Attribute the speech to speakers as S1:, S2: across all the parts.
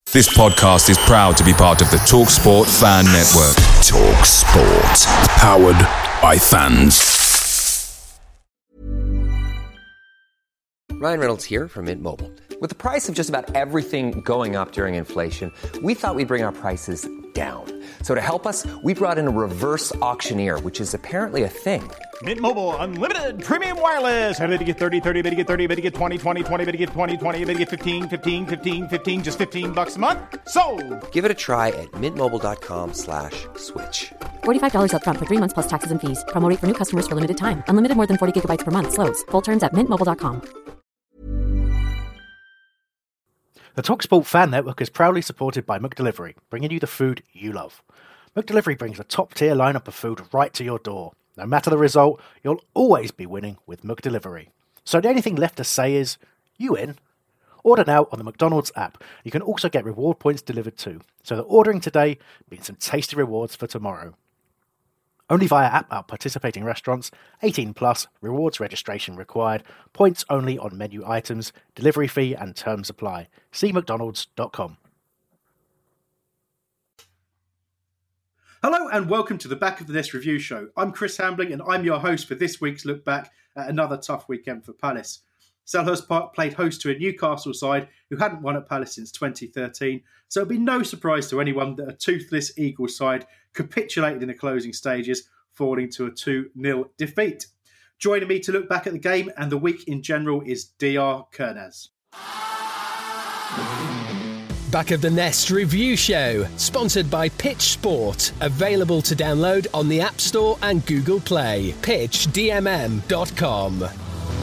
S1: This podcast is proud to be part of the TalkSport Fan Network. TalkSport. Powered by fans.
S2: Ryan Reynolds here from Mint Mobile. With the price of just about everything going up during inflation, we thought we'd bring our prices down. So to help us, we brought in a reverse auctioneer, which is apparently a thing.
S3: Mint Mobile Unlimited Premium Wireless. How to get 30, 30, bit to get 30, bit to get 20, 20, 20, bit to get 20, 20, bit to get 15, 15, 15, 15, just $15 a month? Sold!
S2: Give it a try at mintmobile.com/switch.
S4: $45 up front for 3 months plus taxes and fees. Promo rate for new customers for limited time. Unlimited more than 40 gigabytes per month. Slows full terms at mintmobile.com.
S5: The TalkSport Fan Network is proudly supported by McDelivery, bringing you the food you love. McDelivery brings a top-tier lineup of food right to your door. No matter the result, you'll always be winning with McDelivery. So the only thing left to say is, you in? Order now on the McDonald's app. You can also get reward points delivered too, so that ordering today means some tasty rewards for tomorrow. Only via app at participating restaurants, 18 plus, rewards registration required, points only on menu items, delivery fee and terms apply. See mcdonalds.com.
S6: Hello and welcome to the Back of the Nest review show. I'm Chris Hambling and I'm your host for this week's look back at another tough weekend for Palace. Selhurst Park played host to a Newcastle side who hadn't won at Palace since 2013, so it'd be no surprise to anyone that a toothless Eagles side capitulated in the closing stages, falling to a 2-0 defeat. Joining me to look back at the game and the week in general is DR Kernaz.
S7: Back of the Nest review show, sponsored by Pitch Sport, available to download on the App Store and Google Play. pitchdmm.com.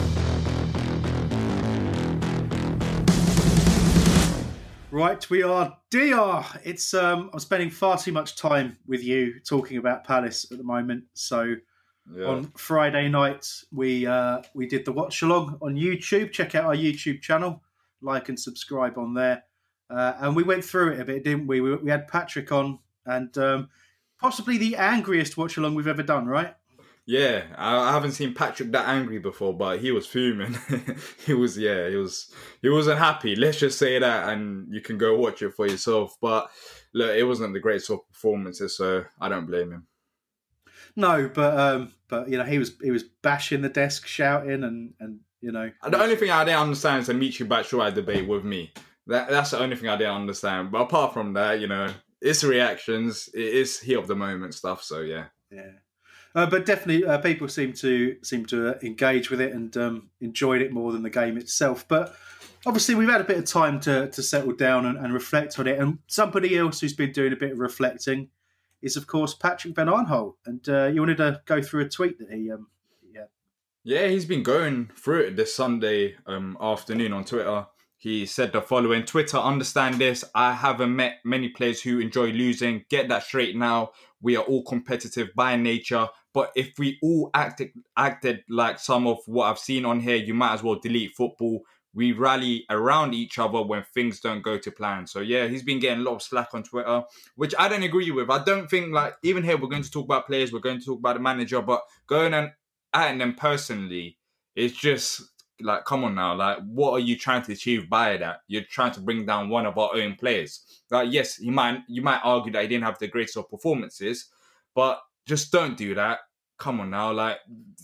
S6: Right, we are DR. It's I'm spending far too much time with you talking about Palace at the moment. So on Friday night we did the watch along on YouTube. Check out our YouTube channel, like and subscribe on there. And we went through it a bit, didn't we? We had Patrick on, and possibly the angriest watch along we've ever done, right?
S8: Yeah, I haven't seen Patrick that angry before, but he was fuming. he wasn't happy. Let's just say that, and you can go watch it for yourself. But look, it wasn't the greatest of performances, so I don't blame him.
S6: No, but you know, he was bashing the desk, shouting, and you know.
S8: The only thing I didn't understand is the Michy Batshuayi debate with me. That's the only thing I didn't understand. But apart from that, you know, it's reactions, it is heat of the moment stuff. So yeah.
S6: But definitely, people seem to engage with it and enjoyed it more than the game itself. But obviously, we've had a bit of time to settle down and reflect on it. And somebody else who's been doing a bit of reflecting is, of course, Patrick Van Aanholt. And you wanted to go through a tweet that he had.
S8: Yeah, he's been going through it this Sunday afternoon on Twitter. He said the following: Twitter, understand this. I haven't met many players who enjoy losing. Get that straight now. We are all competitive by nature. But if we all acted like some of what I've seen on here, you might as well delete football. We rally around each other when things don't go to plan. So yeah, he's been getting a lot of slack on Twitter, which I don't agree with. I don't think, like, even here we're going to talk about players, we're going to talk about the manager, but going and at them personally, it's just... like, come on now. Like, what are you trying to achieve by that? You're trying to bring down one of our own players. Like, yes, you might argue that he didn't have the greatest of performances, but just don't do that. Come on now. Like,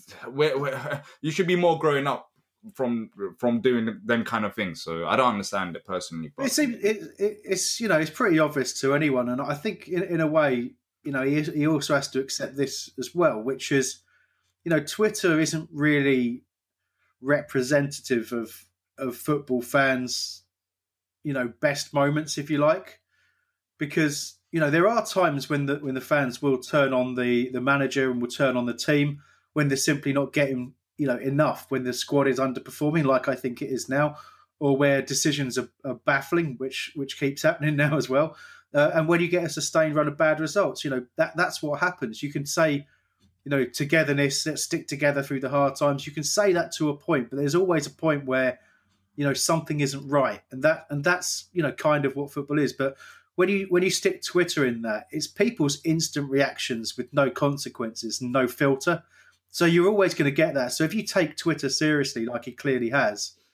S8: you should be more growing up from doing them kind of things. So I don't understand it personally. But
S6: it's you know, it's pretty obvious to anyone, and I think in a way, you know, he also has to accept this as well, which is, you know, Twitter isn't really representative of football fans, you know, best moments, if you like, because, you know, there are times when the fans will turn on the manager and will turn on the team when they're simply not getting, you know, enough, when the squad is underperforming, like I think it is now, or where decisions are baffling, which keeps happening now as well, and when you get a sustained run of bad results, you know, that's what happens. You can say, you know, togetherness, let's stick together through the hard times. You can say that to a point, but there's always a point where, you know, something isn't right. And that's, you know, kind of what football is. But when you stick Twitter in that, it's people's instant reactions with no consequences, no filter. So you're always going to get that. So if you take Twitter seriously, like he clearly has,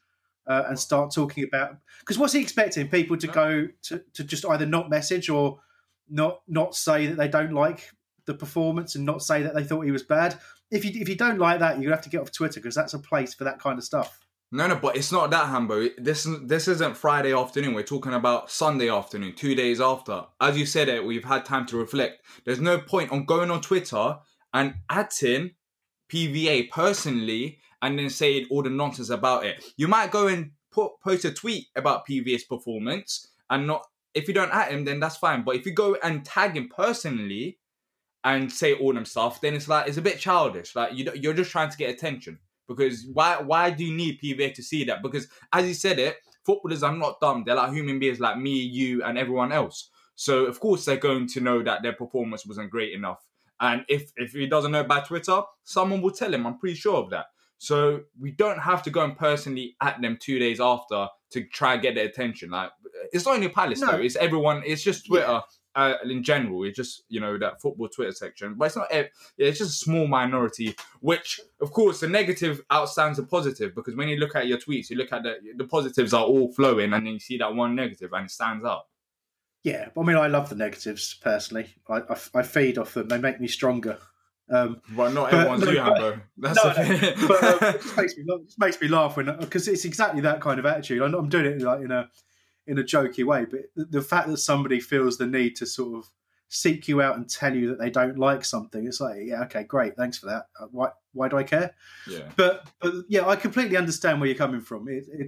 S6: and start talking about, because what's he expecting? People to go to just either not message or not say that they don't like the performance and not say that they thought he was bad. If you don't like that, you have to get off Twitter, because that's a place for that kind of stuff.
S8: No, but it's not that, Hambo. This isn't Friday afternoon. We're talking about Sunday afternoon, 2 days after. As you said it, we've had time to reflect. There's no point on going on Twitter and atting PVA personally and then saying all the nonsense about it. You might go and post a tweet about PVA's performance and not, if you don't at him, then that's fine. But if you go and tag him personally and say all them stuff, then it's a bit childish. Like you're just trying to get attention. Because why do you need PVA to see that? Because as you said it, footballers are not dumb. They're like human beings like me, you, and everyone else. So of course they're going to know that their performance wasn't great enough. And if he doesn't know by Twitter, someone will tell him. I'm pretty sure of that. So we don't have to go and personally at them 2 days after to try and get their attention. Like, it's not only Palace though. It's everyone. It's just Twitter in general. It's just, that football Twitter section. But it's not. It's just a small minority. Which, of course, the negative outstands the positive, because when you look at your tweets, you look at the positives are all flowing, and then you see that one negative, and it stands out.
S6: Yeah, I mean, I love the negatives persons. I feed off them. They make me stronger.
S8: But not everyone's you, Hambo. That's the thing.
S6: But it just makes me laugh because it's exactly that kind of attitude. I'm doing it like in a jokey way, but the fact that somebody feels the need to sort of seek you out and tell you that they don't like something, it's like, yeah, okay, great, thanks for that. Why do I care?
S8: Yeah.
S6: But yeah, I completely understand where you're coming from.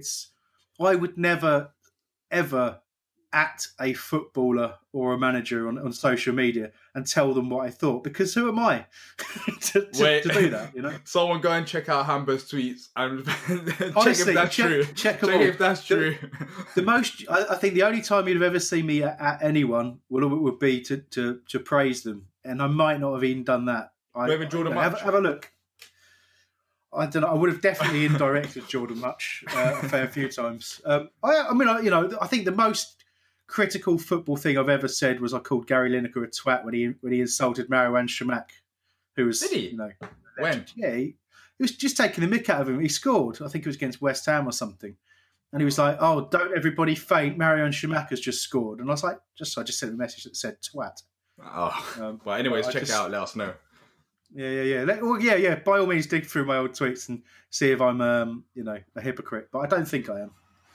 S6: I would never ever at a footballer or a manager on social media and tell them what I thought, because who am I to do that?
S8: Someone go and check out Hambo's tweets and
S6: honestly,
S8: check if that's true.
S6: Check
S8: if that's true.
S6: I think the only time you'd have ever seen me at anyone would be to praise them, and I might not have even done that.
S8: Jordan
S6: Much. Have a look. I don't know. I would have definitely indirected Jordan Much a fair few times. I think the most critical football thing I've ever said was I called Gary Lineker a twat when he insulted Marouane Chamakh, who was...
S8: Did he? When?
S6: Yeah, he was just taking the mick out of him. He scored. I think it was against West Ham or something. And he was like, "Oh, don't everybody faint. Marouane Chamakh has just scored." And I was like, I just sent a message that said twat.
S8: Oh. Well, anyways, check it out. Let us know.
S6: Yeah. By all means, dig through my old tweets and see if I'm, a hypocrite. But I don't think I am.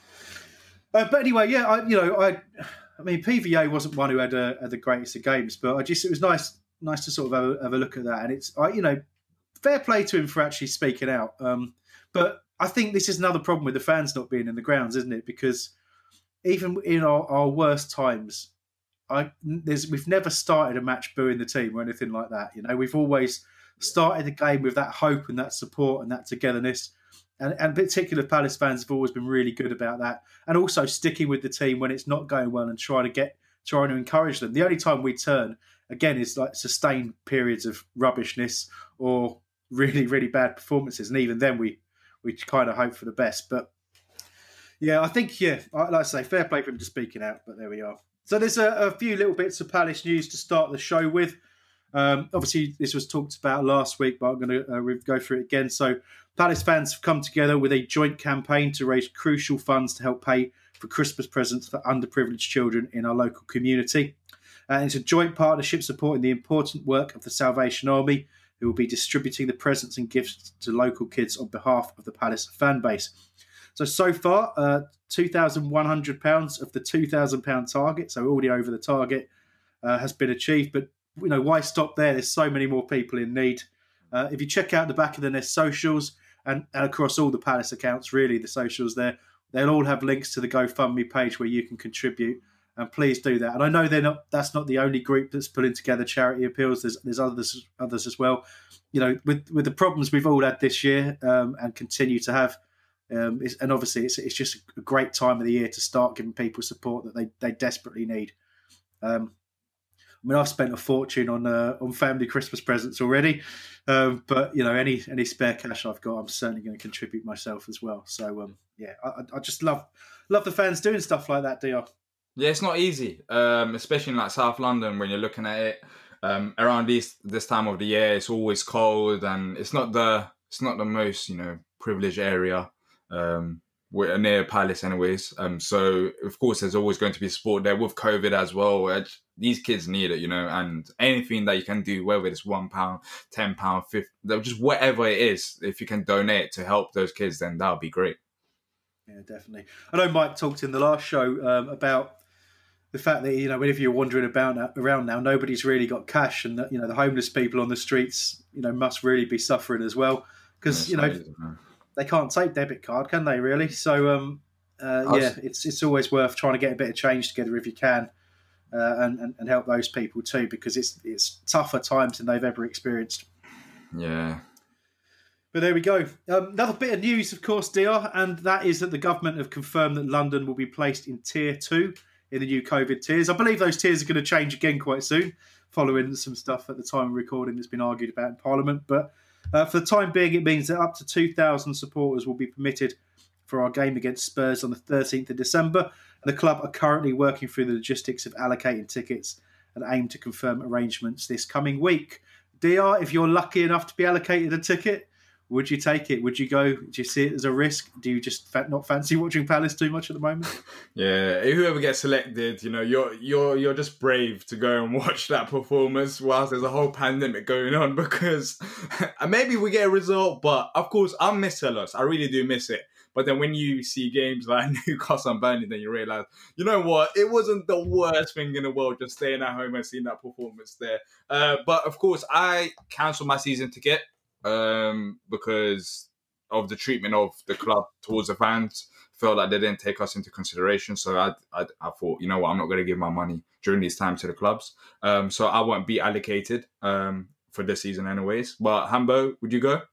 S6: But anyway, yeah, I mean, PVA wasn't one who had the greatest of games, but it was nice to sort of have a look at that, and it's fair play to him for actually speaking out. But I think this is another problem with the fans not being in the grounds, isn't it? Because even in our worst times, we've never started a match booing the team or anything like that. We've always started the game with that hope and that support and that togetherness. And particular Palace fans have always been really good about that, and also sticking with the team when it's not going well and trying to encourage them. The only time we turn again is like sustained periods of rubbishness or really, really bad performances, and even then we kind of hope for the best. But yeah, I think like I say, fair play for him to speaking out. But there we are. So there's a few little bits of Palace news to start the show with. Obviously, this was talked about last week, but I'm going to go through it again. So Palace fans have come together with a joint campaign to raise crucial funds to help pay for Christmas presents for underprivileged children in our local community. It's a joint partnership supporting the important work of the Salvation Army, who will be distributing the presents and gifts to local kids on behalf of the Palace fan base. So far, £2,100 of the £2,000 target, so already over the target, has been achieved. But why stop there? There's so many more people in need. If you check out the back of the Nest socials and across all the Palace accounts, really, the socials there, they'll all have links to the GoFundMe page where you can contribute. And please do that. And I know that's not the only group that's putting together charity appeals. There's others as well. With the problems we've all had this year and continue to have, and obviously it's just a great time of the year to start giving people support that they desperately need. I've spent a fortune on family Christmas presents already, but any spare cash I've got, I'm certainly going to contribute myself as well. So I just love the fans doing stuff like that, DR.
S8: Yeah, it's not easy, especially in like South London when you're looking at it. Around this time of the year, it's always cold and it's not the most privileged area. we're near Palace anyways. So of course there's always going to be sport there with COVID as well. These kids need it, and anything that you can do, whether it's £1, £10, £50, just whatever it is, if you can donate to help those kids, then that would be great.
S6: Yeah, definitely. I know Mike talked in the last show about the fact that, whenever you're wandering around now, nobody's really got cash, and that, the homeless people on the streets, must really be suffering as well, because they can't take debit card, can they? Really? So it's always worth trying to get a bit of change together if you can, and help those people too, because it's tougher times than they've ever experienced.
S8: Yeah.
S6: But there we go. Another bit of news, of course, DR, and that is that the government have confirmed that London will be placed in Tier 2 in the new COVID tiers. I believe those tiers are going to change again quite soon, following some stuff at the time of recording that's been argued about in Parliament. But for the time being, it means that up to 2,000 supporters will be permitted for our game against Spurs on the 13th of December. And the club are currently working through the logistics of allocating tickets and aim to confirm arrangements this coming week. DR, if you're lucky enough to be allocated a ticket, would you take it? Would you go? Do you see it as a risk? Do you just not fancy watching Palace too much at the moment?
S8: Yeah, whoever gets selected, you're just brave to go and watch that performance whilst there's a whole pandemic going on, because maybe we get a result, but of course I miss Selhurst. I really do miss it. But then when you see games like Newcastle and Burnley, then you realise, you know what? It wasn't the worst thing in the world just staying at home and seeing that performance there. But of course, I cancelled my season ticket. Because of the treatment of the club towards the fans. Felt like they didn't take us into consideration. So I thought, you know what, I'm not going to give my money during these times to the clubs. So I won't be allocated for this season anyways. But Hambo, would you go?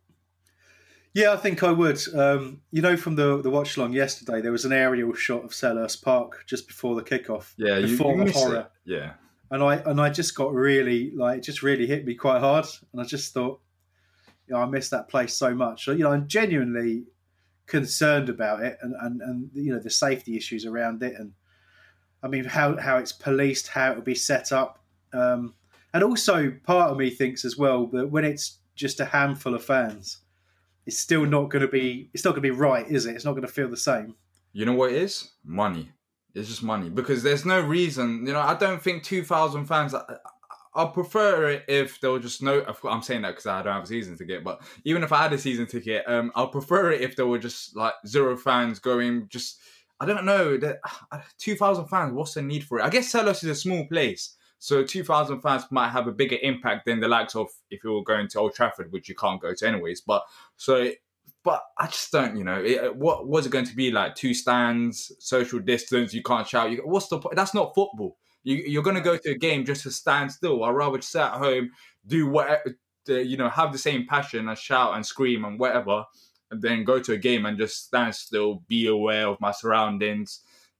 S6: Yeah, I think I would. From the watch along yesterday, there was an aerial shot of Selhurst Park just before the kickoff.
S8: Yeah,
S6: before
S8: you
S6: the horror.
S8: It. Yeah.
S6: And I just got really, it just really hit me quite hard. And I just thought, I miss that place so much. So, I'm genuinely concerned about it and the safety issues around it. And I mean, how it's policed, how it will be set up. And also part of me thinks as well that when it's just a handful of fans, it's still not going to be right, is it? It's not going to feel the same.
S8: You know what it is? Money. It's just money, because there's no reason, I don't think 2,000 fans, I'll prefer it if there were just I'm saying that because I don't have a season ticket, but even if I had a season ticket, I'll prefer it if there were just like zero fans going, I don't know, 2,000 fans, what's the need for it? I guess Selhurst is a small place, so 2,000 fans might have a bigger impact than the likes of if you were going to Old Trafford, which you can't go to anyways, but I just don't, what was it going to be like? 2 stands, social distance, you can't shout, what's the point? That's not football. You're going to go to a game just to stand still. I'd rather just sit at home, do whatever, have the same passion and shout and scream and whatever, and then go to a game and just stand still, be aware of my surroundings.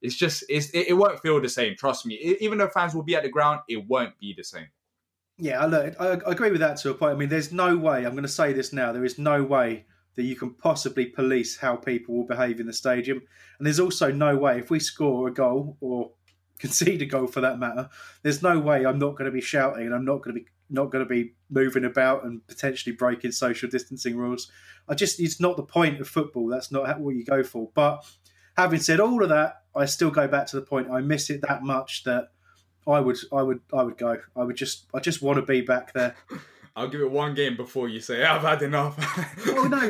S8: It won't feel the same, trust me. Even though fans will be at the ground, it won't be the same.
S6: Yeah, I agree with that to a point. I mean, there's no way, I'm going to say this now, there is no way that you can possibly police how people will behave in the stadium. And there's also no way, if we score a goal or concede a goal for that matter, there's no way I'm not going to be shouting and I'm not going to be moving about and potentially breaking social distancing rules. It's not the point of football. That's not what you go for. But having said all of that, I still go back to the point. I miss it that much that I would go. I just want to be back there.
S8: I'll give it one game before you say I've had enough.
S6: Oh no!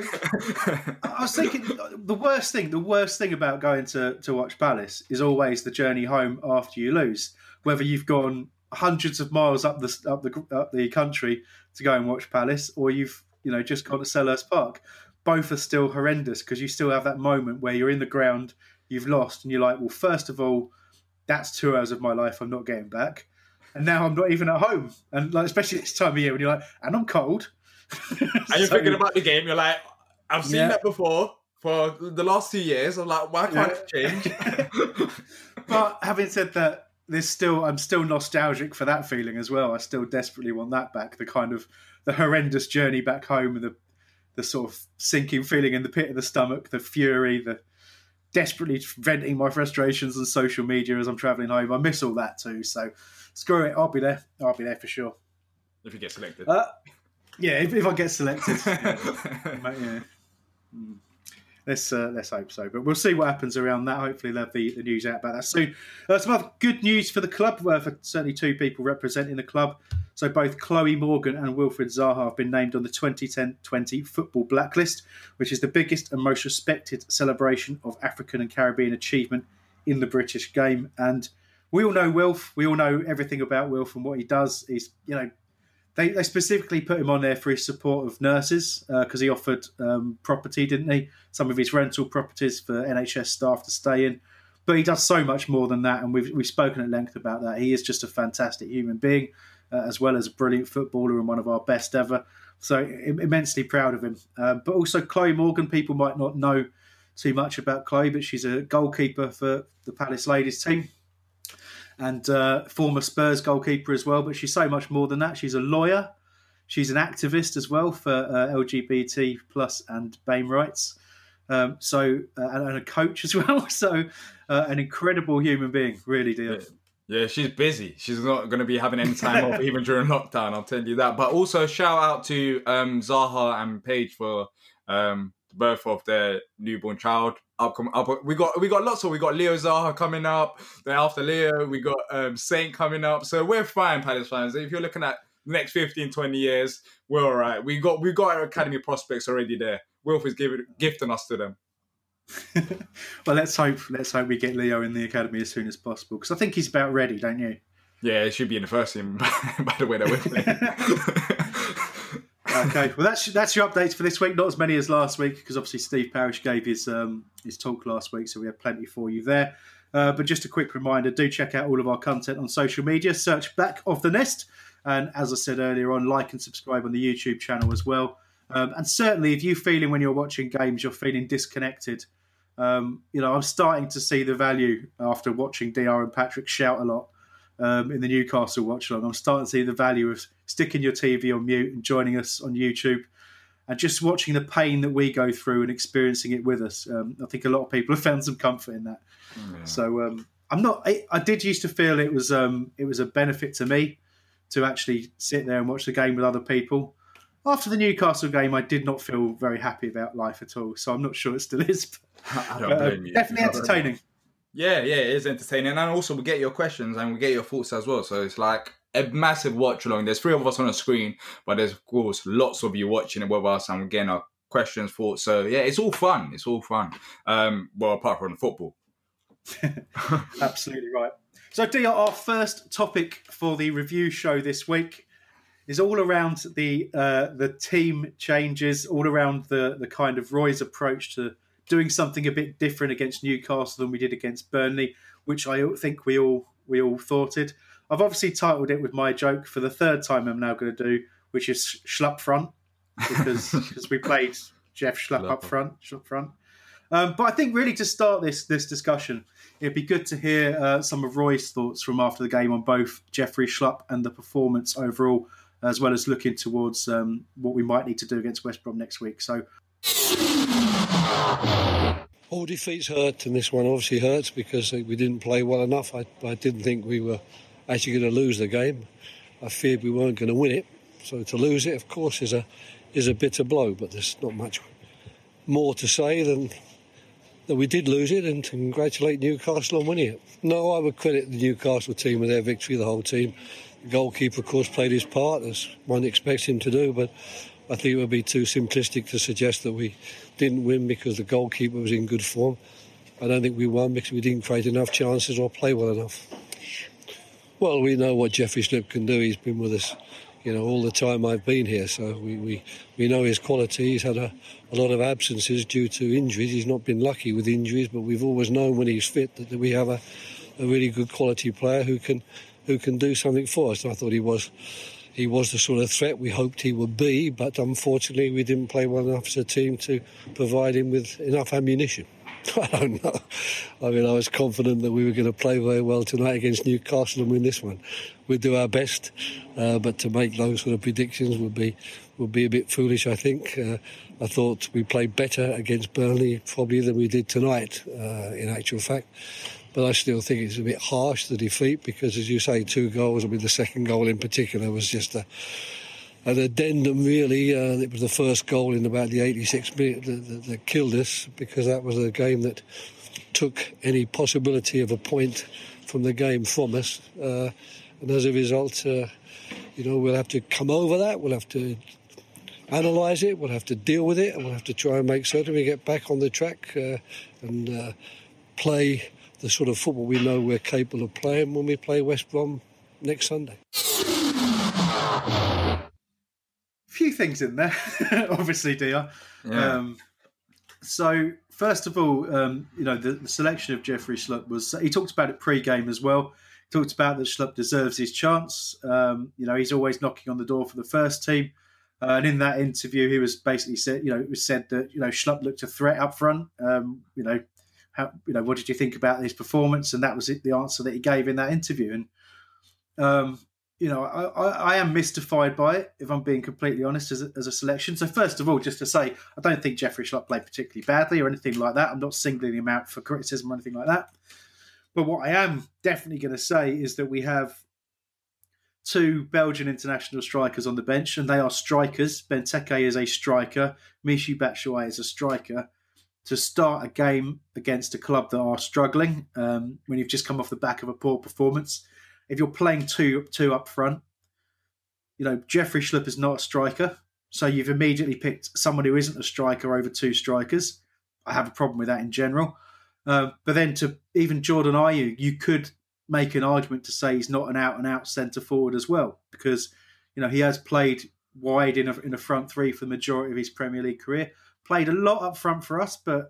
S6: I was thinking the worst thing about going to watch Palace is always the journey home after you lose. Whether you've gone hundreds of miles up the country to go and watch Palace, or you've just gone to Selhurst Park, both are still horrendous because you still have that moment where you're in the ground, you've lost, and you're like, well, first of all, that's 2 hours of my life I'm not getting back. And now I'm not even at home. And especially this time of year when you're like, and I'm cold.
S8: And you're thinking about the game, you're like, I've seen that before for the last 2 years. I'm like, why can't it change?
S6: But having said that, I'm still nostalgic for that feeling as well. I still desperately want that back. The kind of the horrendous journey back home and the sort of sinking feeling in the pit of the stomach, the fury, the desperately venting my frustrations on social media as I'm travelling home. I miss all that too. So screw it. I'll be there for sure.
S8: If you get selected.
S6: Yeah, if I get selected. Yeah. Let's hope so. But we'll see what happens around that. Hopefully they'll have the news out about that soon. Some other good news for the club, for certainly two people representing the club. So both Chloe Morgan and Wilfried Zaha have been named on the 2010-20 Football Blacklist, which is the biggest and most respected celebration of African and Caribbean achievement in the British game. And we all know Wilf. We all know everything about Wilf and what he does. He's, They specifically put him on there for his support of nurses because he offered property, didn't he? Some of his rental properties for NHS staff to stay in. But he does so much more than that, and we've spoken at length about that. He is just a fantastic human being, as well as a brilliant footballer and one of our best ever. So immensely proud of him. But also Chloe Morgan, people might not know too much about Chloe, but she's a goalkeeper for the Palace ladies team. And former Spurs goalkeeper as well, but she's so much more than that. She's a lawyer. She's an activist as well for LGBT plus and BAME rights. And a coach as well. So an incredible human being, really, dear.
S8: Yeah, she's busy. She's not going to be having any time off even during lockdown, I'll tell you that. But also shout out to Zaha and Paige for the birth of their newborn child. We got lots of. We got Leo Zaha coming up. Then after Leo, we got Saint coming up. So we're fine, Palace fans. If you're looking at the next 15, 20 years, we're all right. We got our academy prospects already there. Wilf is gifting us to them.
S6: Well, let's hope we get Leo in the academy as soon as possible, because I think he's about ready, don't you?
S8: Yeah, it should be in the first team. By the way, that we're playing.
S6: Okay, well that's your updates for this week. Not as many as last week, because obviously Steve Parish gave his talk last week, so we have plenty for you there. But just a quick reminder: do check out all of our content on social media. Search Back of the Nest, and as I said earlier on, like and subscribe on the YouTube channel as well. And certainly, if you're feeling when you're watching games, you're feeling disconnected. I'm starting to see the value after watching DR and Patrick shout a lot in the Newcastle watch along. I'm starting to see the value of sticking your TV on mute and joining us on YouTube and just watching the pain that we go through and experiencing it with us. I think a lot of people have found some comfort in that. Yeah. So I did used to feel it was a benefit to me to actually sit there and watch the game with other people. After the Newcastle game, I did not feel very happy about life at all. So I'm not sure it still is.
S8: I don't blame you.
S6: Definitely entertaining.
S8: Yeah, it is entertaining. And also we get your questions and we get your thoughts as well. So it's like a massive watch along. There's 3 of us on the screen, but there's, of course, lots of you watching it with us and we're getting our questions, thoughts. So, yeah, it's all fun. It's all fun. Well, apart from the football.
S6: Absolutely right. So, Dia, our first topic for the review show this week is all around the team changes, all around the kind of Roy's approach to doing something a bit different against Newcastle than we did against Burnley, which I think we all thoughted. I've obviously titled it with my joke for the 3rd time I'm now going to do, which is Schlupp front, because we played Jeff Schlupp up front. But I think really to start this discussion, it'd be good to hear some of Roy's thoughts from after the game on both Jeffrey Schlupp and the performance overall, as well as looking towards what we might need to do against West Brom next week. So,
S9: all defeats hurt, and this one obviously hurts because we didn't play well enough. I didn't think we were actually going to lose the game. I feared we weren't going to win it. So to lose it, of course, is a bitter blow. But there's not much more to say than that we did lose it, and to congratulate Newcastle on winning it. No, I would credit the Newcastle team with their victory, the whole team. The goalkeeper, of course, played his part, as one expects him to do, but I think it would be too simplistic to suggest that we didn't win because the goalkeeper was in good form. I don't think we won because we didn't create enough chances or play well enough. Well, we know what Jeffrey Schlupp can do. He's been with us, all the time I've been here, so we know his quality. He's had a lot of absences due to injuries. He's not been lucky with injuries, but we've always known when he's fit that we have a really good quality player who can do something for us. And I thought he was the sort of threat we hoped he would be, but unfortunately we didn't play well enough as a team to provide him with enough ammunition. I don't know. I mean, I was confident that we were going to play very well tonight against Newcastle and win this one. We'd do our best, but to make those sort of predictions would be a bit foolish, I think. I thought we played better against Burnley probably than we did tonight, in actual fact. But I still think it's a bit harsh, the defeat, because, as you say, 2 goals. I mean, the second goal in particular was just a an addendum, really. It was the first goal in about the 86th minute that killed us, because that was a game that took any possibility of a point from the game from us. And as a result, we'll have to come over that. We'll have to analyse it. We'll have to deal with it. And we'll have to try and make certain we get back on the track and play the sort of football we know we're capable of playing when we play West Brom next Sunday.
S6: Few things in there, obviously, Dia.
S8: Yeah.
S6: So, first of all, the selection of Jeffrey Schlupp was... He talked about it pre-game as well. He talked about that Schlupp deserves his chance. He's always knocking on the door for the first team. And in that interview, he was basically said, it was said that, Schlupp looked a threat up front. What did you think about his performance? And that was the answer that he gave in that interview. And, I am mystified by it, if I'm being completely honest, as a selection. So first of all, just to say, I don't think Jeffrey Schlupp played particularly badly or anything like that. I'm not singling him out for criticism or anything like that. But what I am definitely going to say is that we have two Belgian international strikers on the bench, and they are strikers. Benteke is a striker. Michy Batshuayi is a striker. To start a game against a club that are struggling, when you've just come off the back of a poor performance, if you're playing two up front, Jeffrey Schlupp is not a striker, so you've immediately picked someone who isn't a striker over two strikers. I have a problem with that in general. But then to even Jordan Ayew, you could make an argument to say he's not an out-and-out centre-forward as well, because he has played wide in a front three for the majority of his Premier League career. Played a lot up front for us, but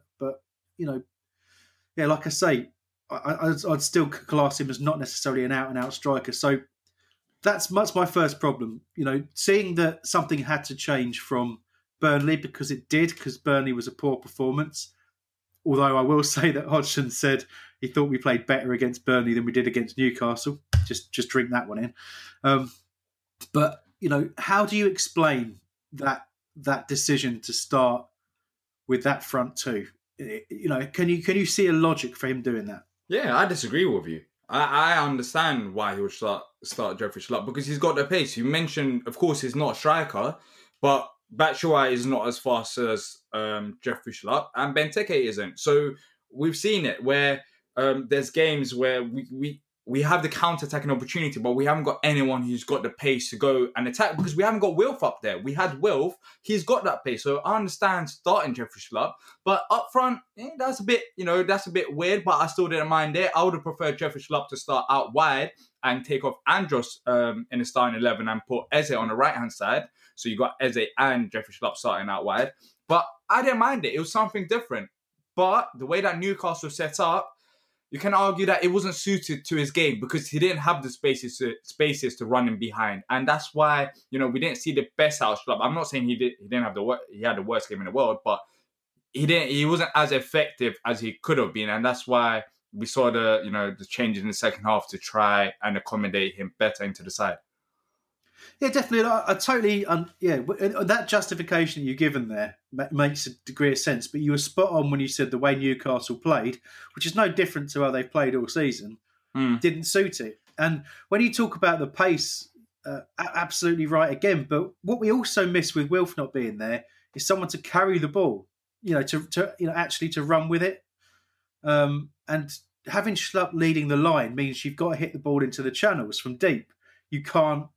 S6: like I say, I'd still class him as not necessarily an out-and-out striker. So that's my first problem. Seeing that something had to change from Burnley, because it did, because Burnley was a poor performance. Although I will say that Hodgson said he thought we played better against Burnley than we did against Newcastle. Just drink that one in. But how do you explain that decision to start with that front two? Can you see a logic for him doing that?
S8: Yeah, I disagree with you. I understand why he would start Jeffrey Schlupp, because he's got the pace. You mentioned, of course, he's not a striker, but Batshuayi is not as fast as Jeffrey Schlupp, and Benteke isn't. So we've seen it where there's games where we have the counter-attacking opportunity, but we haven't got anyone who's got the pace to go and attack, because we haven't got Wilf up there. We had Wilf. He's got that pace. So I understand starting Jeffrey Schlupp, but up front, that's a bit weird, but I still didn't mind it. I would have preferred Jeffrey Schlupp to start out wide and take off Andros in the starting 11 and put Eze on the right-hand side. So you got Eze and Jeffrey Schlupp starting out wide. But I didn't mind it. It was something different. But the way that Newcastle set up, you can argue that it wasn't suited to his game, because he didn't have the spaces to run in behind, and that's why we didn't see the best out of Schlupp. I'm not saying he had the worst game in the world, but he wasn't as effective as he could have been, and that's why we saw the changes in the second half to try and accommodate him better into the side.
S6: Yeah, definitely. I totally, that justification you've given there makes a degree of sense, but you were spot on when you said the way Newcastle played, which is no different to how they've played all season, didn't suit it. And when you talk about the pace, absolutely right again, but what we also miss with Wilf not being there is someone to carry the ball, actually to run with it. And having Schlupp leading the line means you've got to hit the ball into the channels from deep. You can't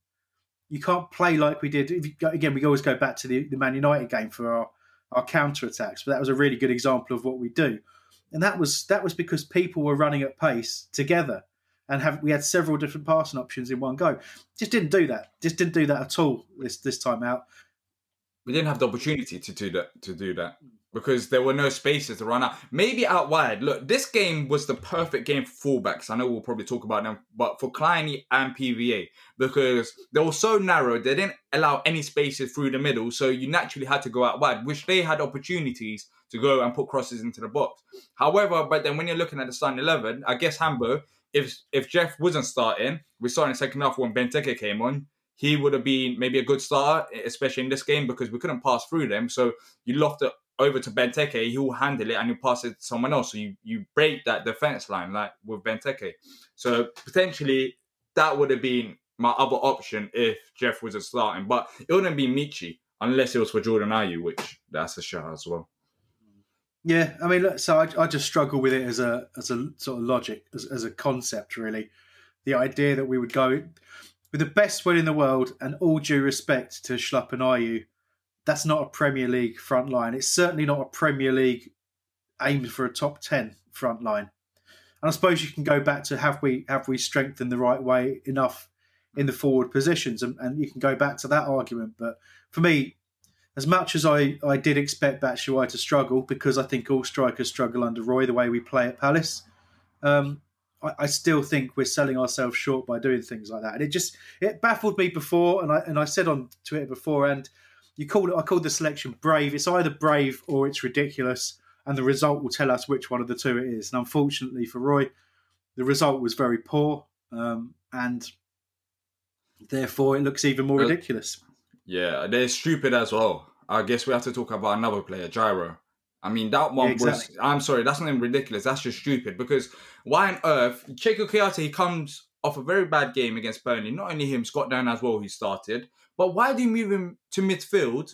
S6: play like we did. Again, we always go back to the Man United game for our counter-attacks, but that was a really good example of what we do. And that was because people were running at pace together, and we had several different passing options in one go. Just didn't do that. Just didn't do that at all this time out.
S8: We didn't have the opportunity to do that because there were no spaces to run out. Maybe out wide. Look, this game was the perfect game for fullbacks. I know we'll probably talk about them, but for Kleiny and PVA, because they were so narrow, they didn't allow any spaces through the middle, so you naturally had to go out wide, which they had opportunities to go and put crosses into the box. However, but then when you're looking at the starting 11, I guess Hambo, if Jeff wasn't starting, we saw in the second half when Benteke came on, he would have been maybe a good starter, especially in this game, because we couldn't pass through them. So you loft it over to Benteke, he will handle it and you pass it to someone else. So you break that defense line like with Benteke. So potentially that would have been my other option if Jeff wasn't starting. But it wouldn't be Michi unless it was for Jordan Ayew, which that's a shot as well.
S6: Yeah, I mean, look, so I just struggle with it as a sort of logic, as a concept, really. The idea that we would go with the best will in the world, and all due respect to Schlupp and Ayew, that's not a Premier League front line. It's certainly not a Premier League aimed for a top 10 front line. And I suppose you can go back to have we strengthened the right way enough in the forward positions, and you can go back to that argument. But for me, as much as I did expect Batshuayi to struggle, because I think all strikers struggle under Roy, the way we play at Palace, I still think we're selling ourselves short by doing things like that. And it baffled me before, and I said on Twitter before, and I called the selection brave. It's either brave or it's ridiculous, and the result will tell us which one of the two it is. And unfortunately for Roy, the result was very poor, and therefore it looks even more ridiculous.
S8: Yeah, they're stupid as well. I guess we have to talk about another player, Gyro. I mean, that one was... I'm sorry, that's not even ridiculous. That's just stupid. Because why on earth... Cheikhou Kouyaté, he comes off a very bad game against Burnley. Not only him, Scott Dann as well, he started. But why do you move him to midfield